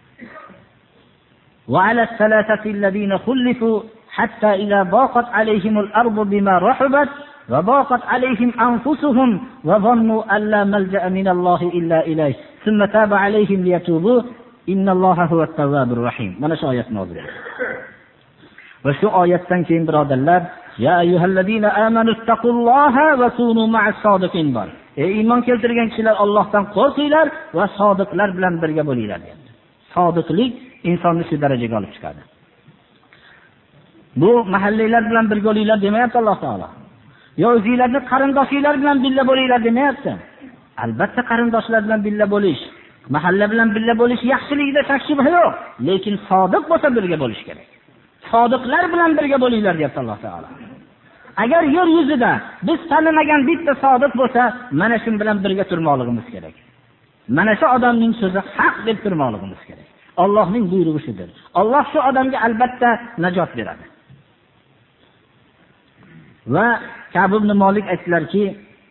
Va alas salatati alladhina khulifu hatta idza baqat alayhimul ardu bima rahabat va baqat alayhim anfusuhum wa dhannu an la malja'a min Allohi illa ilayh thumma taba alayhim liyatubu innalloha huvat tawwabur rahim. Mana shu oyat nozil bo'ldi. Va shu oyatdan keyin birodarlar, ya ayyuhallazina amanu taqulloha va kunu ma'as sodiqin bor. Ey iymon keltirgan kishilar, Allohdan qo'rqinglar va sodiqlar bilan birga bo'linglar dedi. Sodiqlik insonni shu darajaga olib chiqadi. Bu mahallilar bilan birga bo'linglar demayapti Alloh taolo. Yo o'zingizlarning qarindoshinglar bilan birga bo'linglar demayapti. Albatta qarindoshlar bilan birga bo'lish, mahalla bilan birga bo'lish yaxshiligida shak shubha yo'q, lekin sodiq bo'lsa birga bo'lish kerak. Sodiqlar bilan birga bo'linglar deyapti Alloh taolo. Agar yer yuzida biz tanimagan bitta sodiq bo'lsa, mana shu bilan birga turmoqligimiz kerak. Mana shu odamning so'zi haq deb turmoqligimiz kerak. Allohning buyrug'i shudir. Alloh shu odamga albatta najot beradi. Va Ka'b ibn Malik aytdilarki,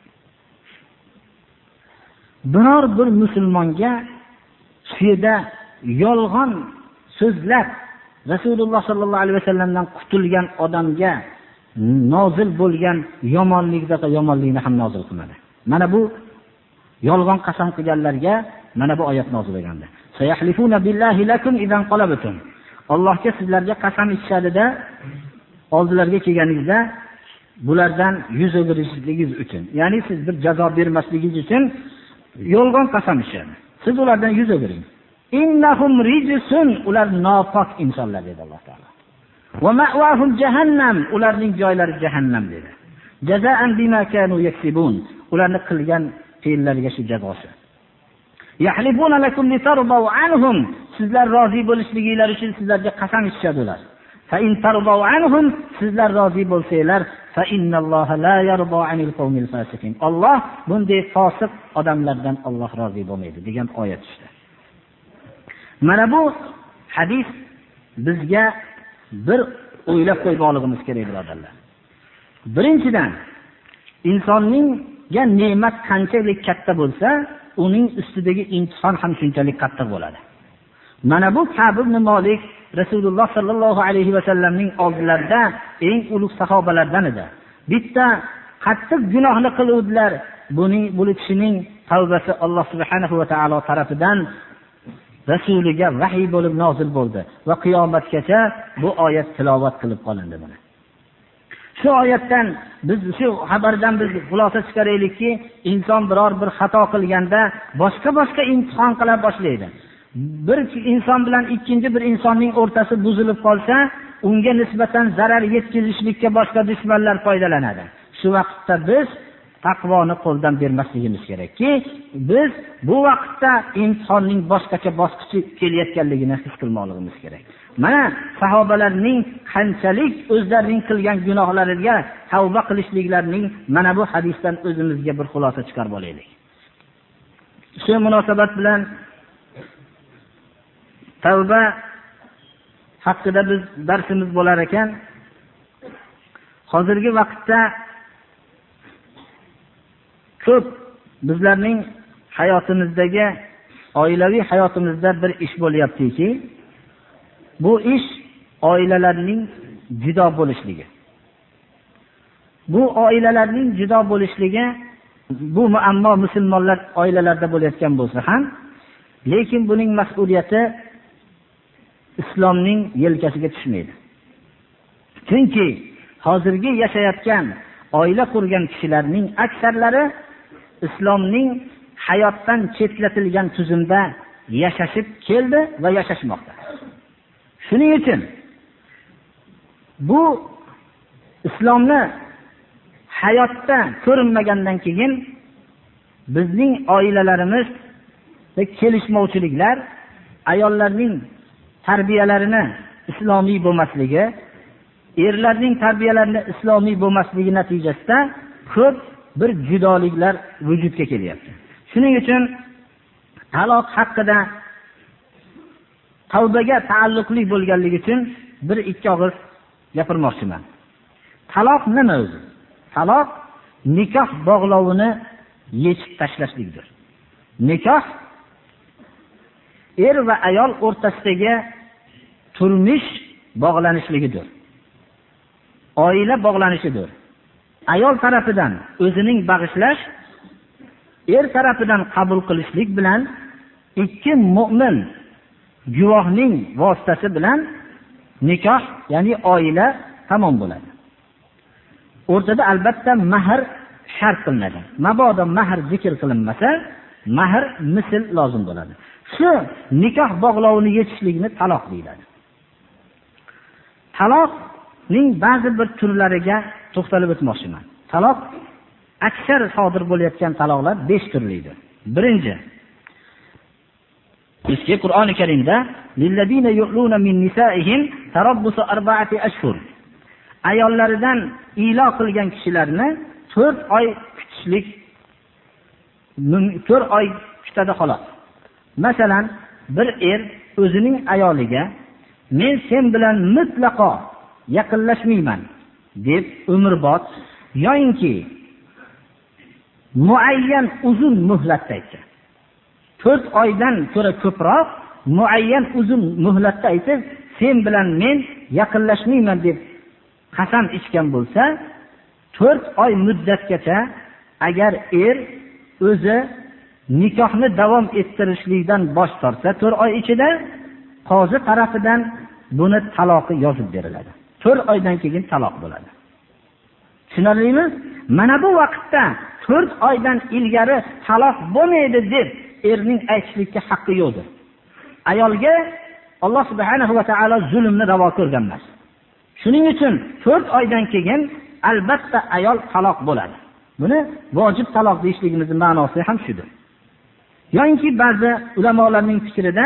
biror bir musulmonga shu yerda yolg'on so'zlab Rasululloh sallallohu alayhi vasallamdan qutulgan odamga nozil bo'lgan yomonlikda yomonlikni ham nozil qilmadi. Mana bu yolg'on qasam qilganlarga mana bu oyat nozil bo'lgandi. Sayahlifuna billahi lakum idan qalabtum. Allohga sizlarga qasam ichishadida oldilariga kelganingizda bulardan yuz o'girishligingiz uchun, ya'ni siz bir jazo bermasligingiz uchun yolg'on qasam ichishadi. Siz ulardan yuz o'giring. Innahum rijsun, ular nopok insonlar dedi Alloh taolo. Va ma'wahum jahannam, ularning joylari jahannam dedi. Jazaan bima kanu yaksibun, ularning qilgan fe'llariga shu jazosi. Yahlifuna lakum litardaw anhum, sizlar rozi bo'lishligingiz uchun sizlarga qasam ichishadilar. Fa in tardaw anhum, sizlar rozi bo'lsanglar, fa innalloha la yarda anil qawmil fasiqin. Alloh bunday fosiq odamlardan Alloh rozi bo'lmaydi degan oyat tushdi. Mana bu hadis bizga bir o'ylab qo'ymoqligimiz kerak birodarlar. Birinchidan, insonning ne'mat qanchalik katta bo'lsa, uning ustidagi imtihon ham shunchalik qattiq bo'ladi. Mana bu Ka'b ibn Malik Rasululloh sallallohu alayhi vasallamning oldilarida eng ulug' sahobalardan edi. Bitta qattiq gunohni qiluvdilar. Buning bu kishining tavbasi Alloh subhanahu va taolo tarafidan rasuliga vahiy bo'lib nozil bo'ldi va qiyomatgacha bu oyat tilovat qilib qolindi mana. Shu oyatdan biz shu xabardan biz xulosa chiqaraylikki, inson biror bir xato qilganda boshqa-boshqa imtihon qila boshlaydi. Bir inson bilan ikkinchi bir insonning o'rtasi buzilib qolsa, unga nisbatan zarar yetkazishlikka boshqa dushmanlar foydalanadi. Shu vaqtda biz taqvoni qo'ldan bermasligimiz kerakki, biz bu vaqtda imtihonning boshqacha bosqichi kelayotganligini his qilmoqligimiz kerak. Mana sahobalarning qanchalik o'zlarining qilgan gunohlariga tavba qilishliklarining mana bu hadisdan o'zimizga bir xulosa chiqarib olaylik. Shu munosabat bilan tavba haqida biz darsimiz bo'lar ekan. Hozirgi vaqtda ko'p bizlarning hayotimizdagi, oilaviy hayotimizda bir ish bo'lyaptiki, bu ish oilalarning judo bo'lishligi. Bu oilalarning judo bo'lishligi bu muammo musulmonlar oilalarda bo'layotgan bo'lsa ham, lekin buning mas'uliyati islomning yelkasiga tushmaydi. Chunki hozirgi yashayotgan, oila qurgan kishilarning aksarlari islomning hayotdan chetlatilgan tuzumda yashashib keldi va yashashmoqda. Shuning uchun bu islomni hayotda ko'rinmagandan keyin bizning oilalarimiz va kelishmovchiliklar, ayollarning tarbiyalarini islomiy bo'lmasligi, erlarning tarbiyalarini islomiy bo'lmasligi natijasida ko'p bir judoliklar vujudga kelyapti. Shuning uchun taloq haqida tavbaga taalluqli bo'lganligi uchun bir ikki og'iz gapirmoqchiman. Taloq nima o'zi? Taloq nikoh bog'lovini yechib tashlashlikdir. Nikoh er va ayol o'rtasidagi turmush bog'lanishligidir. Oila bog'lanishidir. Ayol tarafidan o'zining bag'ishlash, er tarafidan qabul qilishlik bilan ikki mu'min guvohning vositasi bilan nikoh, ya'ni oila tamom bo'ladi. O'rtada albatta mahr shart qilinadi. Mabodo mahr zikr qilinmasa, mahr misl lozim bo'ladi. Shu nikoh bog'lovini yechishlikni taloq deyiladi. Taloqning ba'zi bir turlariga to'xtalib o'tmoqchiman. Taloq aksar sodir bo'layotgan taloqlar besh turlidir. Birinchi, bizga Qur'oni Karimda lillazina yu'luna min nisaihim tarabbusu arba'ati ashhur, ayollaridan ilo qilgan kishilarni to'rt oy kutishlik, to'rt oy kutadi xolos. Masalan, bir er o'zining ayoliga men sen bilan mutlaqo yaqinlashmayman deb umrbod yoinki muayyan uzun muhlatda aytsa, to'rt oydan ko'ra ko'proq muayyan uzun muhlatda aytsa, sen bilan men yaqinlashmayman deb qasam ichgan bo'lsa, to'rt oy muddatgacha agar er o'zi nikohni davom ettirishlikdan bosh tortsa, to'rt oy ichida qozi tarafidan buni taloqi yozib beriladi. to'rt oydan keyin taloq bo'ladi. Tushunarlimi? Mana bu vaqtda to'rt oydan ilgari taloq bo'lmaydi deb erning aytishlikka haqqi yo'qdir. Ayolga Alloh subhanahu va taolo zulmni ravo ko'rgan emas. Shuning uchun to'rt oydan keyin albatta ayol taloq bo'ladi. Buni vojib taloq deyishligimizning ma'nosi ham shudir. Yo'inki ba'zi ulamolarning fikrida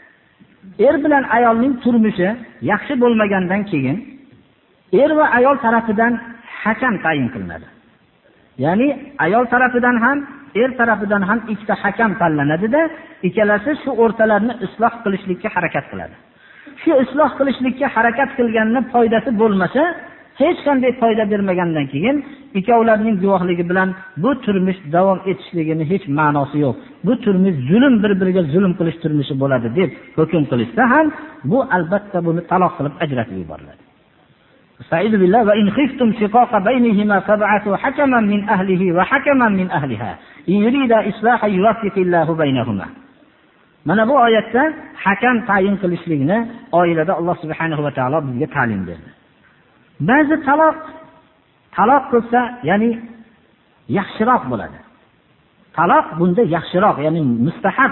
er bilan ayolning turmushi yaxshi bo'lmagandan keyin er va ayol tarafidan hakam tayin qilinadi. Ya'ni ayol tarafidan ham, er tarafidan ham ikkita hakam tanlanadi-da, ikkalasi shu o'rtalarni isloh qilishlikka harakat qiladi. Shu isloh qilishlikka harakat qilganning foydasi bo'lmasa, hech qanday foyda bermagandan keyin ikkovlarning guvohligi bilan bu turmush davom etishligini hech ma'nosi yo'q. Bu turmush zulm, bir-biriga zulm qilish turmushi bo'ladi deb hukm qilishsa ham, bu albatta buni taloq qilib ajratib yuboriladi. Sa'idhu billah va in khiftum shiqaqa baynihima fab'athu hakaman min ahlihi va hakaman min ahliha in yurida islahan yuwaffiqillahu baynahuma. Mana bu oyatda hakam tayin qilishlikni oilada Alloh subhanahu va taolo bizga ta'lim berdi. Ba'zi taloq taloq qilsa, ya'ni yaxshiroq bo'ladi. Taloq bunda yaxshiroq, ya'ni mustahab,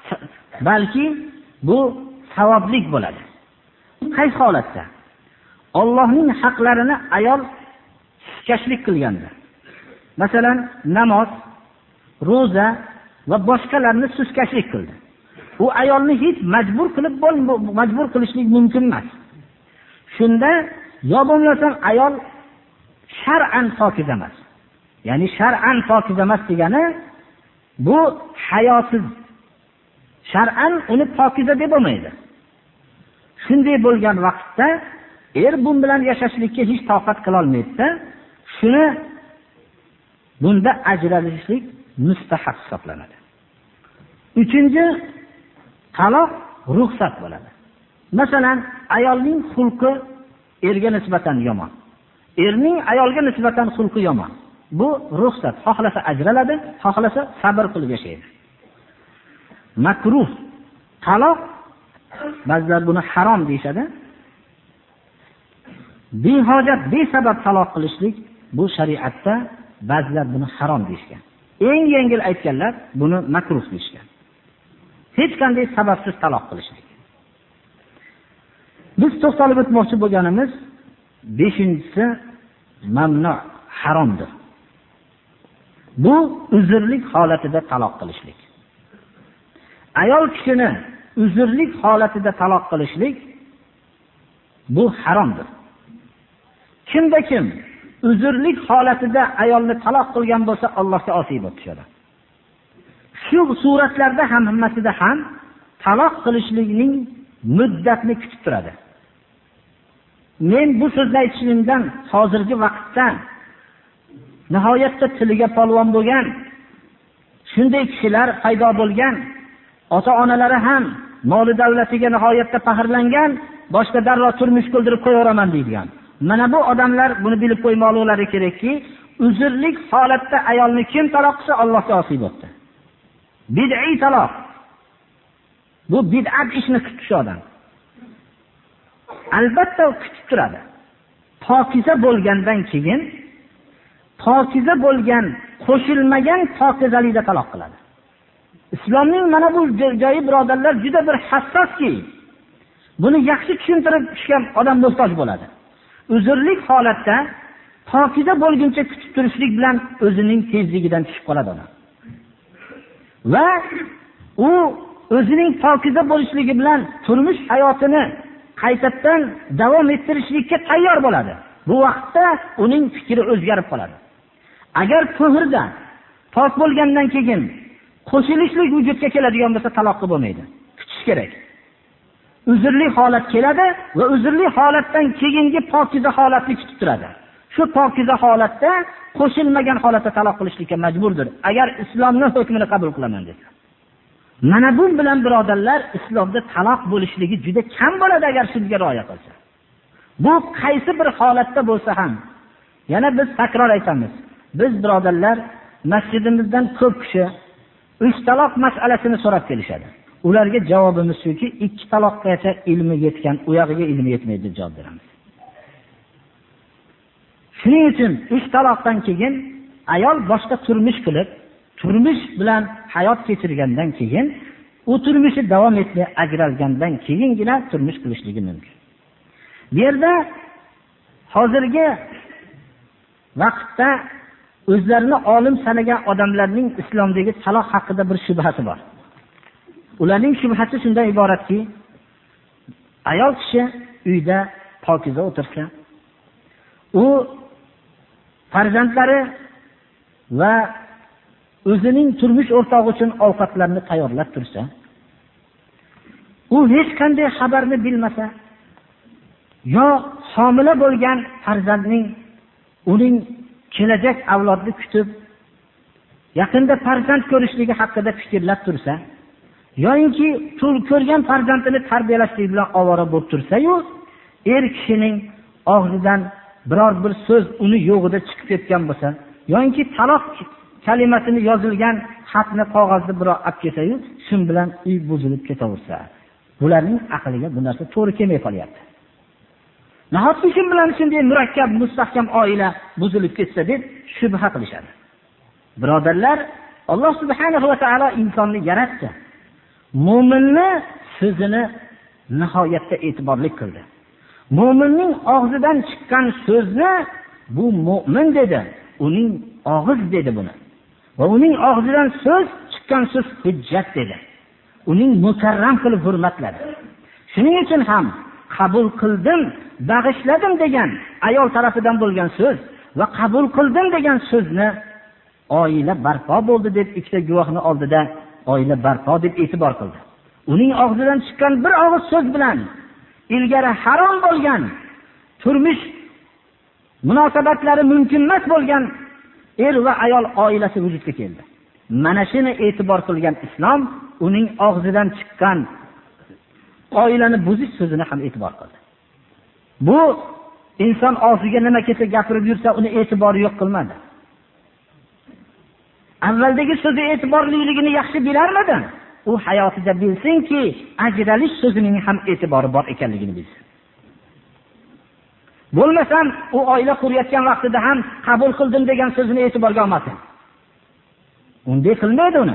balki bu savoblik bo'ladi. Qaysi holatda? Allohning haqlarini ayol shikashlik qilganda. masalan, namoz, roza va boshqalarni suskashlik qildi. U ayolni hech majbur qilib majbur qilishlik mumkin emas. Shunda yo bo'lmasam ayol shar'an pokiza emas. Ya'ni shar'an pokiza emas degani bu hayosiz. Shar'an uni pokiza deb bo'lmaydi. Shunday bo'lgan vaqtda er bu bilan yashashlikka hech toqat qila olmaydi. Shuni bunda ajralishlik mustahab hisoblanadi. Uchinchi, taloq ruxsat bo'ladi. Masalan, ayolning xulqi erga nisbatan yomon. Erning ayolga nisbatan xulqi yomon. Bu ruxsat. Xohlasa ajraladi, xohlasa sabr qilib yashaydi. Makruh. Taloq, ba'zilar buni harom deyshadi. Behojat, besabab taloq qilishlik bu shariatda ba'zilar buni harom deyshgan. Eng yengil aytganlar buni makruh deyshgan. Hech qanday sababsiz taloq qilishlik. Biz to'xtalib o'tmoqchi bo'lganimiz beshinchisi mamnu, haromdir. Bu uzrlik holatida taloq qilishlik. Ayol kishini uzrlik holatida taloq qilishlik bu haromdir. Kimda kim uzrlik holatida ayolni taloq qilgan bo'lsa, Allohga osiy bo'lib tushadi. Shu suratlarda ham hammasida ham taloq qilishlikning muddatni kutib turadi. Men bu so'zni aytishimdan hozirgi vaqtda nihoyatda tiliga polvon bo'lgan, shunday kishilar paydo bo'lgan, ota-onalari ham moli davlatiga nihoyatda faxrlangan, boshqa darrov turmush qildirib qo'yaveraman deydigan. Mana bu odamlar buni bilib qo'ymoqlari kerakki, uzrlik holatda ayolni kim taloq qilsa Allohga osiy bo'ldi. Bid'iy taloq. Bu bid'at ishni qilib shu odam. Albatta kutib turadi. Pokiza bo'lgandan keyin, pokiza bo'lgan, qo'shilmagan pokizalikda taloq qiladi. Islomning mana bu joyi birodarlar juda bir hassoski. Buni yaxshi tushuntirib tushgan odam muhtoj bo'ladi. Uzrlik holatda pokiza bo'lguncha kutib turishlik bilan o'zining tezligidan tushib qoladi odam. Va u o'zining pokiza bo'lishligi bilan turmush hayotini qaytadan davom ettirishlikka tayyor bo'ladi. Bu vaqtda uning fikri o'zgarib qoladi. Agar to'g'rida pok bo'lgandan keyin qo'shilishlik vujudga keladigan bo'lsa taloq bo'lmaydi. Kutish kerak. Uzrli holat keladi va uzrli holatdan keyingi pokiza holatni kutib turadi. Shu pokiza holatda qo'shilmagan holatda taloq qilishlikka majburdir. Agar islomning hukmini qabul qilaman desa. Mana bu bilan birodarlar, islomda taloq bo'lishligi juda kam bo'ladi agar shunga rioya qilsa. Bu qaysi bir holatda bo'lsa ham. Yana biz takror aytamiz. Biz birodarlar masjidimizdan ko'p kishi uch taloq masalasini so'rab kelishadi. Ularga javobimiz shuki, ikki taloqqacha ilmi yetgan, u yog'iga ilmi yetmaydi deb javob beramiz. Shuning uchun uch taloqdan keyin ayol boshqa turmush qilib, turmush bilan hayot kechirgandan keyin, u turmushi davom etmay ajralgandan keyingina turmush qilishligi mumkin. Bu yerda hozirgi vaqtda o'zlarini olim sanagan odamlarning islomdagi taloq haqida bir shubhasi bor. Ularning shubhasi shundan iboratki, ayol kishi uyda pokiza o'tirsa, u farzandlari va o'zining turmush o'rtog'i uchun ovqatlarni tayyorlab tursa, u hech qanday xabarni bilmasa, yo homila bo'lgan farzandning uning kelajak avlodni kutib, yaqinda farzand ko'rishligi haqida fikrlab tursa, yoki tul ko'rgan farzandini tarbiyalashlik bilan ovora bo'lib tursa-yu, er kishining og'zidan biror bir so'z uni yo'g'ida chiqib ketgan bo'lsa, yoki taloq kalimasini yozilgan xatni qog'ozni biror olib kelsa-yu, shun bilan uy buzilib ketaversa, bularning aqliga bu narsa to'g'ri kelmay qolyapti. Nahotki shu bilan shunday murakkab, mustahkam oila buzilib ketsa deb shubha qilishadi. Birodarlar, Alloh subhanahu va taolo insonni yaratdi. Mo'minni so'zini nihoyatda e'tiborli qildi. Mo'minning og'zidan chiqqan so'zni bu mo'min dedi. uning og'iz dedi buni. Va uning og'zidan so'z chiqqan so'z hujjat dedi. Uning mukarram qilib hurmatladi. Shuning uchun ham qabul qildim, bag'ishladim degan ayol tarafidan bo'lgan so'z va qabul qildim degan so'zni oila barpo bo'ldi deb ikkita guvohni oldida oila barpo deb e'tibor qildi. Uning og'zidan chiqqan bir og'iz so'z bilan ilgari harom bo'lgan turmush munosabatlari mumkin emas bo'lgan er va ayol oilasi vujudga keldi. Mana shuni e'tibor qilgan islom uning og'zidan chiqqan oilani buzish so'zini ham e'tibor qildi. Bu inson og'ziga nima kelsa gapirib yursa uni e'tibori yo'q qilmadi. Avvaldagi so'zi e'tiborliligini yaxshi bilarmidi? U hayotida bilsinki, ajralish so'zining ham e'tibori bor ekanligini bilsin. Bo'lmasam, u oila qurayotgan vaqtida ham qabul qildim degan so'zini e'tiborga olmasin. Unday qilmaydi uni.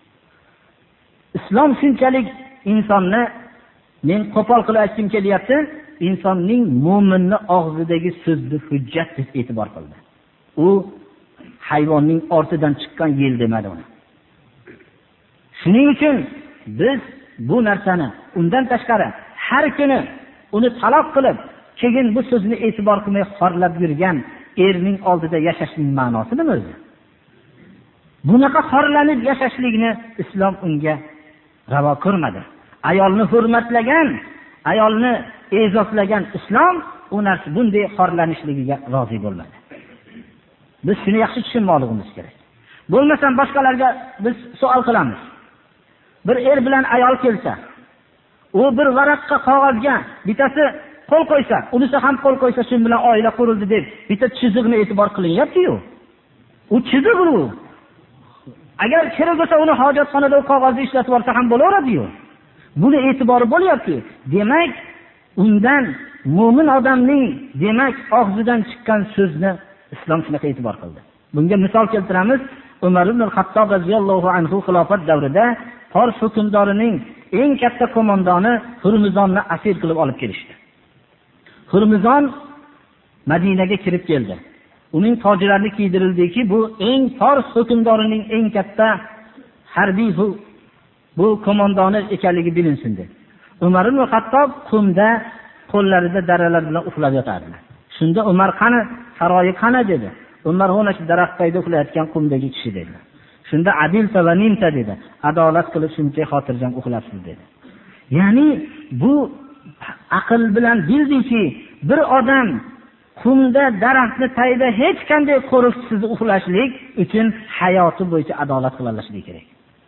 Islom shunchalik insonni, men qo'pol qilib aytkim kelyapti, insonning mo'minning og'zidagi so'zni hujjat deb e'tibor qildi. U hayvonning ortidan chiqqan yel demadi uni. Shuning uchun biz bu narsani undan tashqari har kuni uni taloq qilib, keyin bu so'zni e'tibor qilmay xorlab yurgan erning oldida yashashning ma'nosi nima o'zi? Bunaqa xorlanib yashashlikni islom unga ravo ko'rmadi. Ayolni hurmatlagan, ayolni e'zozlagan islom u narsa bunday xorlanishligiga rozi bo'lmadi. Biz shuni yaxshi tushunmoqligimiz kerak. Bo'lmasam boshqalarga biz savol qilamiz. Bir er bilan ayol kelsa, u bir varaqqa qog'ozga bittasi qo'l qo'ysa, unisi ham qo'l qo'ysa, shu bilan oila qurildi deb bitta chiziqni e'tibor qilyapti-yu. U chiziq u. Agar kerak bo'lsa uni hojatxonada u qog'ozni ishlatib olsa ham bo'laveradi-yu. Buni e'tibori bo'lyapti. Demak, undan mo'min odamning demak og'zidan chiqqan so'zni islom shunaqa e'tibor qildi. Bunga misol keltiramiz. Umar ibn al-Xattob roziyallohu anhu xilofat davrida Fors hukmdorining eng katta qo'mondoni Hurmizonni asir qilib olib kelishdi. Hurmizon Madinaga kirib keldi. Uning tojlarini kiydirildiki, bu eng Fors hukmdorining eng katta harbiy bu qo'mondoni ekanligi bilinsin deb. Umar ibn al-Xattob qumda qo'llarida daralar bilan uxlab yotardi. Shunda Umar qani, saroyi qani dedi. Umar hona shu daraxtda uxlayotgan qumdagi kishi dedi. Shunda adil va nimta dedi. Adolat qilib shuncha xotirjam uxlabsiz dedi. Ya'ni bu aql bilan bildiki, bir odam qumda daraxtni tagida hech qanday qo'riqchisiz uxlashlik uchun hayoti bo'yicha adolat qilishligi kerak.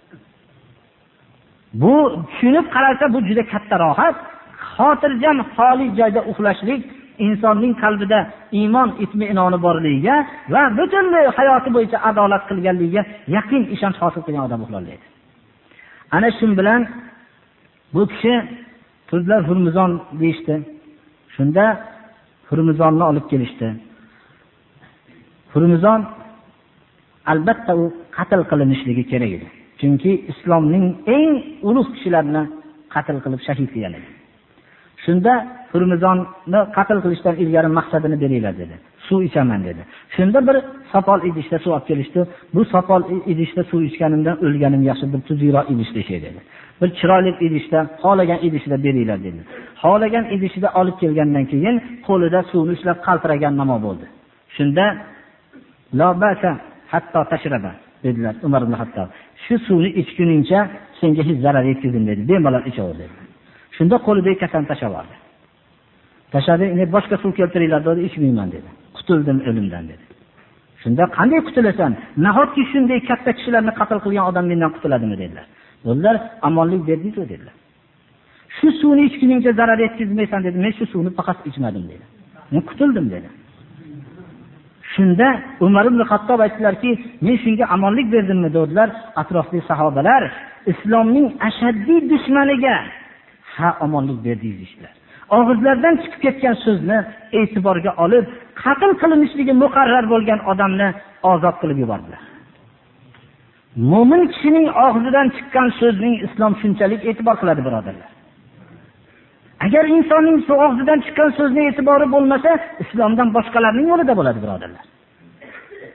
Bu tushunib qaralsa bu juda katta rohat. Xotirjam xoli joyda uxlashlik insonning qalbida iymon itminoni borligiga va butunlay hayoti bo'yicha adolat qilganligiga yaqin ishonch hosil qilgan odam uxlaydi. Ana shun bilan bu kishi tuzlar Hurmizon deyishdi. Shunda Hurmizonni olib kelishdi. Hurmizon albatta u qatl qilinishligi kerak edi. Chunki islomning eng ulug' kishilarini qatl qilib shahid qilgan edi. Shunda Hurmizonni qatl qilishdan ilgari maqsadini beringlar dedi. Suv ichaman dedi. Shunda bir sopol idishda suv olib kelishdi. Bu sopol idishda suv ichganimdan o'lganim yaxshi, bir tuzliroq idish deshay dedi. Bir chiroyli idishda, xohlagan idishda beringlar dedi. Xohlagan idishida olib kelgandan keyin qo'lida suvni ushlab qaltiragan namo bo'ldi. Shunda la ba'sa hatto tashraba dedilar Umar ibn Xattob. Shu suvni ichguningcha senga hech zarar yetkazdim dedi. Bemalol ichaver dedi. Shunda qo'lidagi kasan tashlab oldi. Tashadi, "Endi boshqa suv keltiringlar" dedi, "Ichmayman" dedi. "Qutuldim o'limdan" dedi. Shunda qanday qutulasan? Nahotki shunday katta kishilarni qatl qilgan odam mendan qutuladimi dedilar. Ular "Amonlik berdingiz" dedilar. "Shu suvni ichguningcha zarar yetkazmaysan" dedi. "Men shu suvni faqat ichmadim" dedi. "Men qutuldim" dedi. Shunda Umar ibn Xattob aytdilarki, "Men shunga amonlik berdimmi?" dedilar. Atrofdagi sahobalar islomning ashaddiy dushmaniga ha omonlik berdingiz ishlar. Og'izlardan chiqib ketgan so'zni e'tiborga olib, qatl qilinishligi muqarrar bo'lgan odamni ozod qilib yubordilar. Mo'min kishining og'zidan chiqqan so'zning islom shunchalik e'tibor qiladi, birodarlar. Agar insonning shu og'zidan chiqqan so'zning e'tibori bo'lmasa, islomdan boshqalarning yo'lida bo'ladi, birodarlar.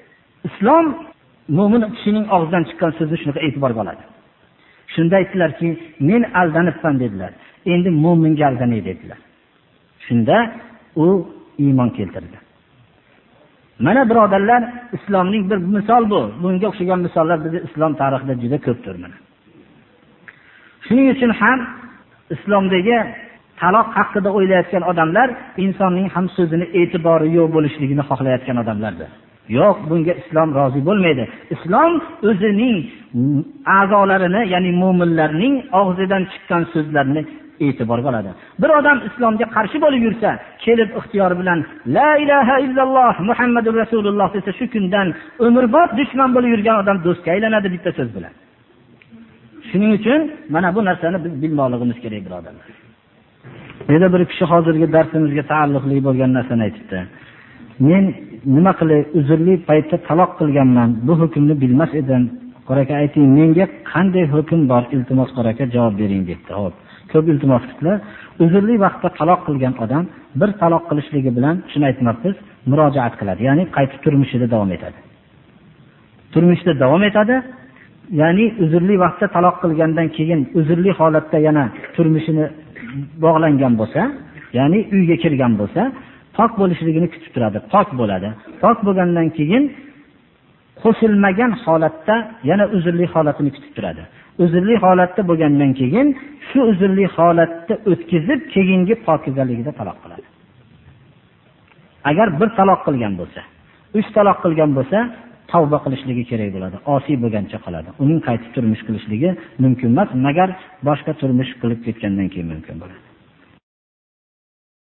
Islom mo'min kishining og'zidan chiqqan so'zni shunaqa e'tiborga oladi. Shunda aytdilarki, men aldanibman dedilar. Endi mo'minga aldanay dedilar. Shunda u iymon keltirdi. Mana birodarlar, islomning bir misol bu. Bunga o'xshagan misollar bizning islom tarixida juda ko'pdir mana. Shuning uchun ham islomdagi taloq haqida o'ylayotgan odamlar insonning ham so'zini e'tibori yo'q bo'lishligini xohlayotgan odamlardir. Yo'q, bunga islom rozi bo'lmaydi. Islom o'zining a'zolarini, ya'ni mu'minlarning og'zidan chiqqan so'zlarini e'tiborga oladi. Bir odam islomga qarshi bo'lib yursa, kelib ixtiyor bilan la ilaha illalloh Muhammadur rasululloh desa, shu kundan umrbod dushman bo'lib yurgan odam do'stga aylanadi bitta so'z bilan. Shuning uchun mana bu narsani biz bilmoqligimiz kerak, birodarlar. Yana bir kishi hozirgi darsimizga taalluqli bo'lgan narsani aytibdi. Men nima qilay, uzrli paytda taloq qilganman. Bu hukmni bilmas edim. Qoraka ayting, menga qanday hukm bor? Iltimos qoraka javob bering debdi. Xo'p, ko'p iltimos qildilar. Uzrli vaqtda taloq qilgan odam bir taloq qilishligi bilan shuni aytmoqmiz, murojaat qiladi. Ya'ni qaytib turmushida davom etadi. Turmushda davom etadi. Ya'ni uzrli vaqtda taloq qilgandan keyin uzrli holatda yana turmushini bog'langan bo'lsa, ya'ni uyga kirgan bo'lsa, pok bo'lishligini kutib turadi, pok bo'ladi. Pok bo'lgandan keyin qo'shilmagan holatda yana uzrli holatini kutib turadi. Uzrli holatda bo'lgandan keyin shu uzrli holatda o'tkazib, keyingi pokizaligida taloq qiladi. Agar bir taloq qilgan bo'lsa, uch taloq qilgan bo'lsa, tavba qilishligi kerak bo'ladi. Osiy bo'lgancha qoladi. Uning qaytib turmush qilishligi mumkin emas, magar boshqa turmush qilib ketgandan keyin mumkin bo'ladi.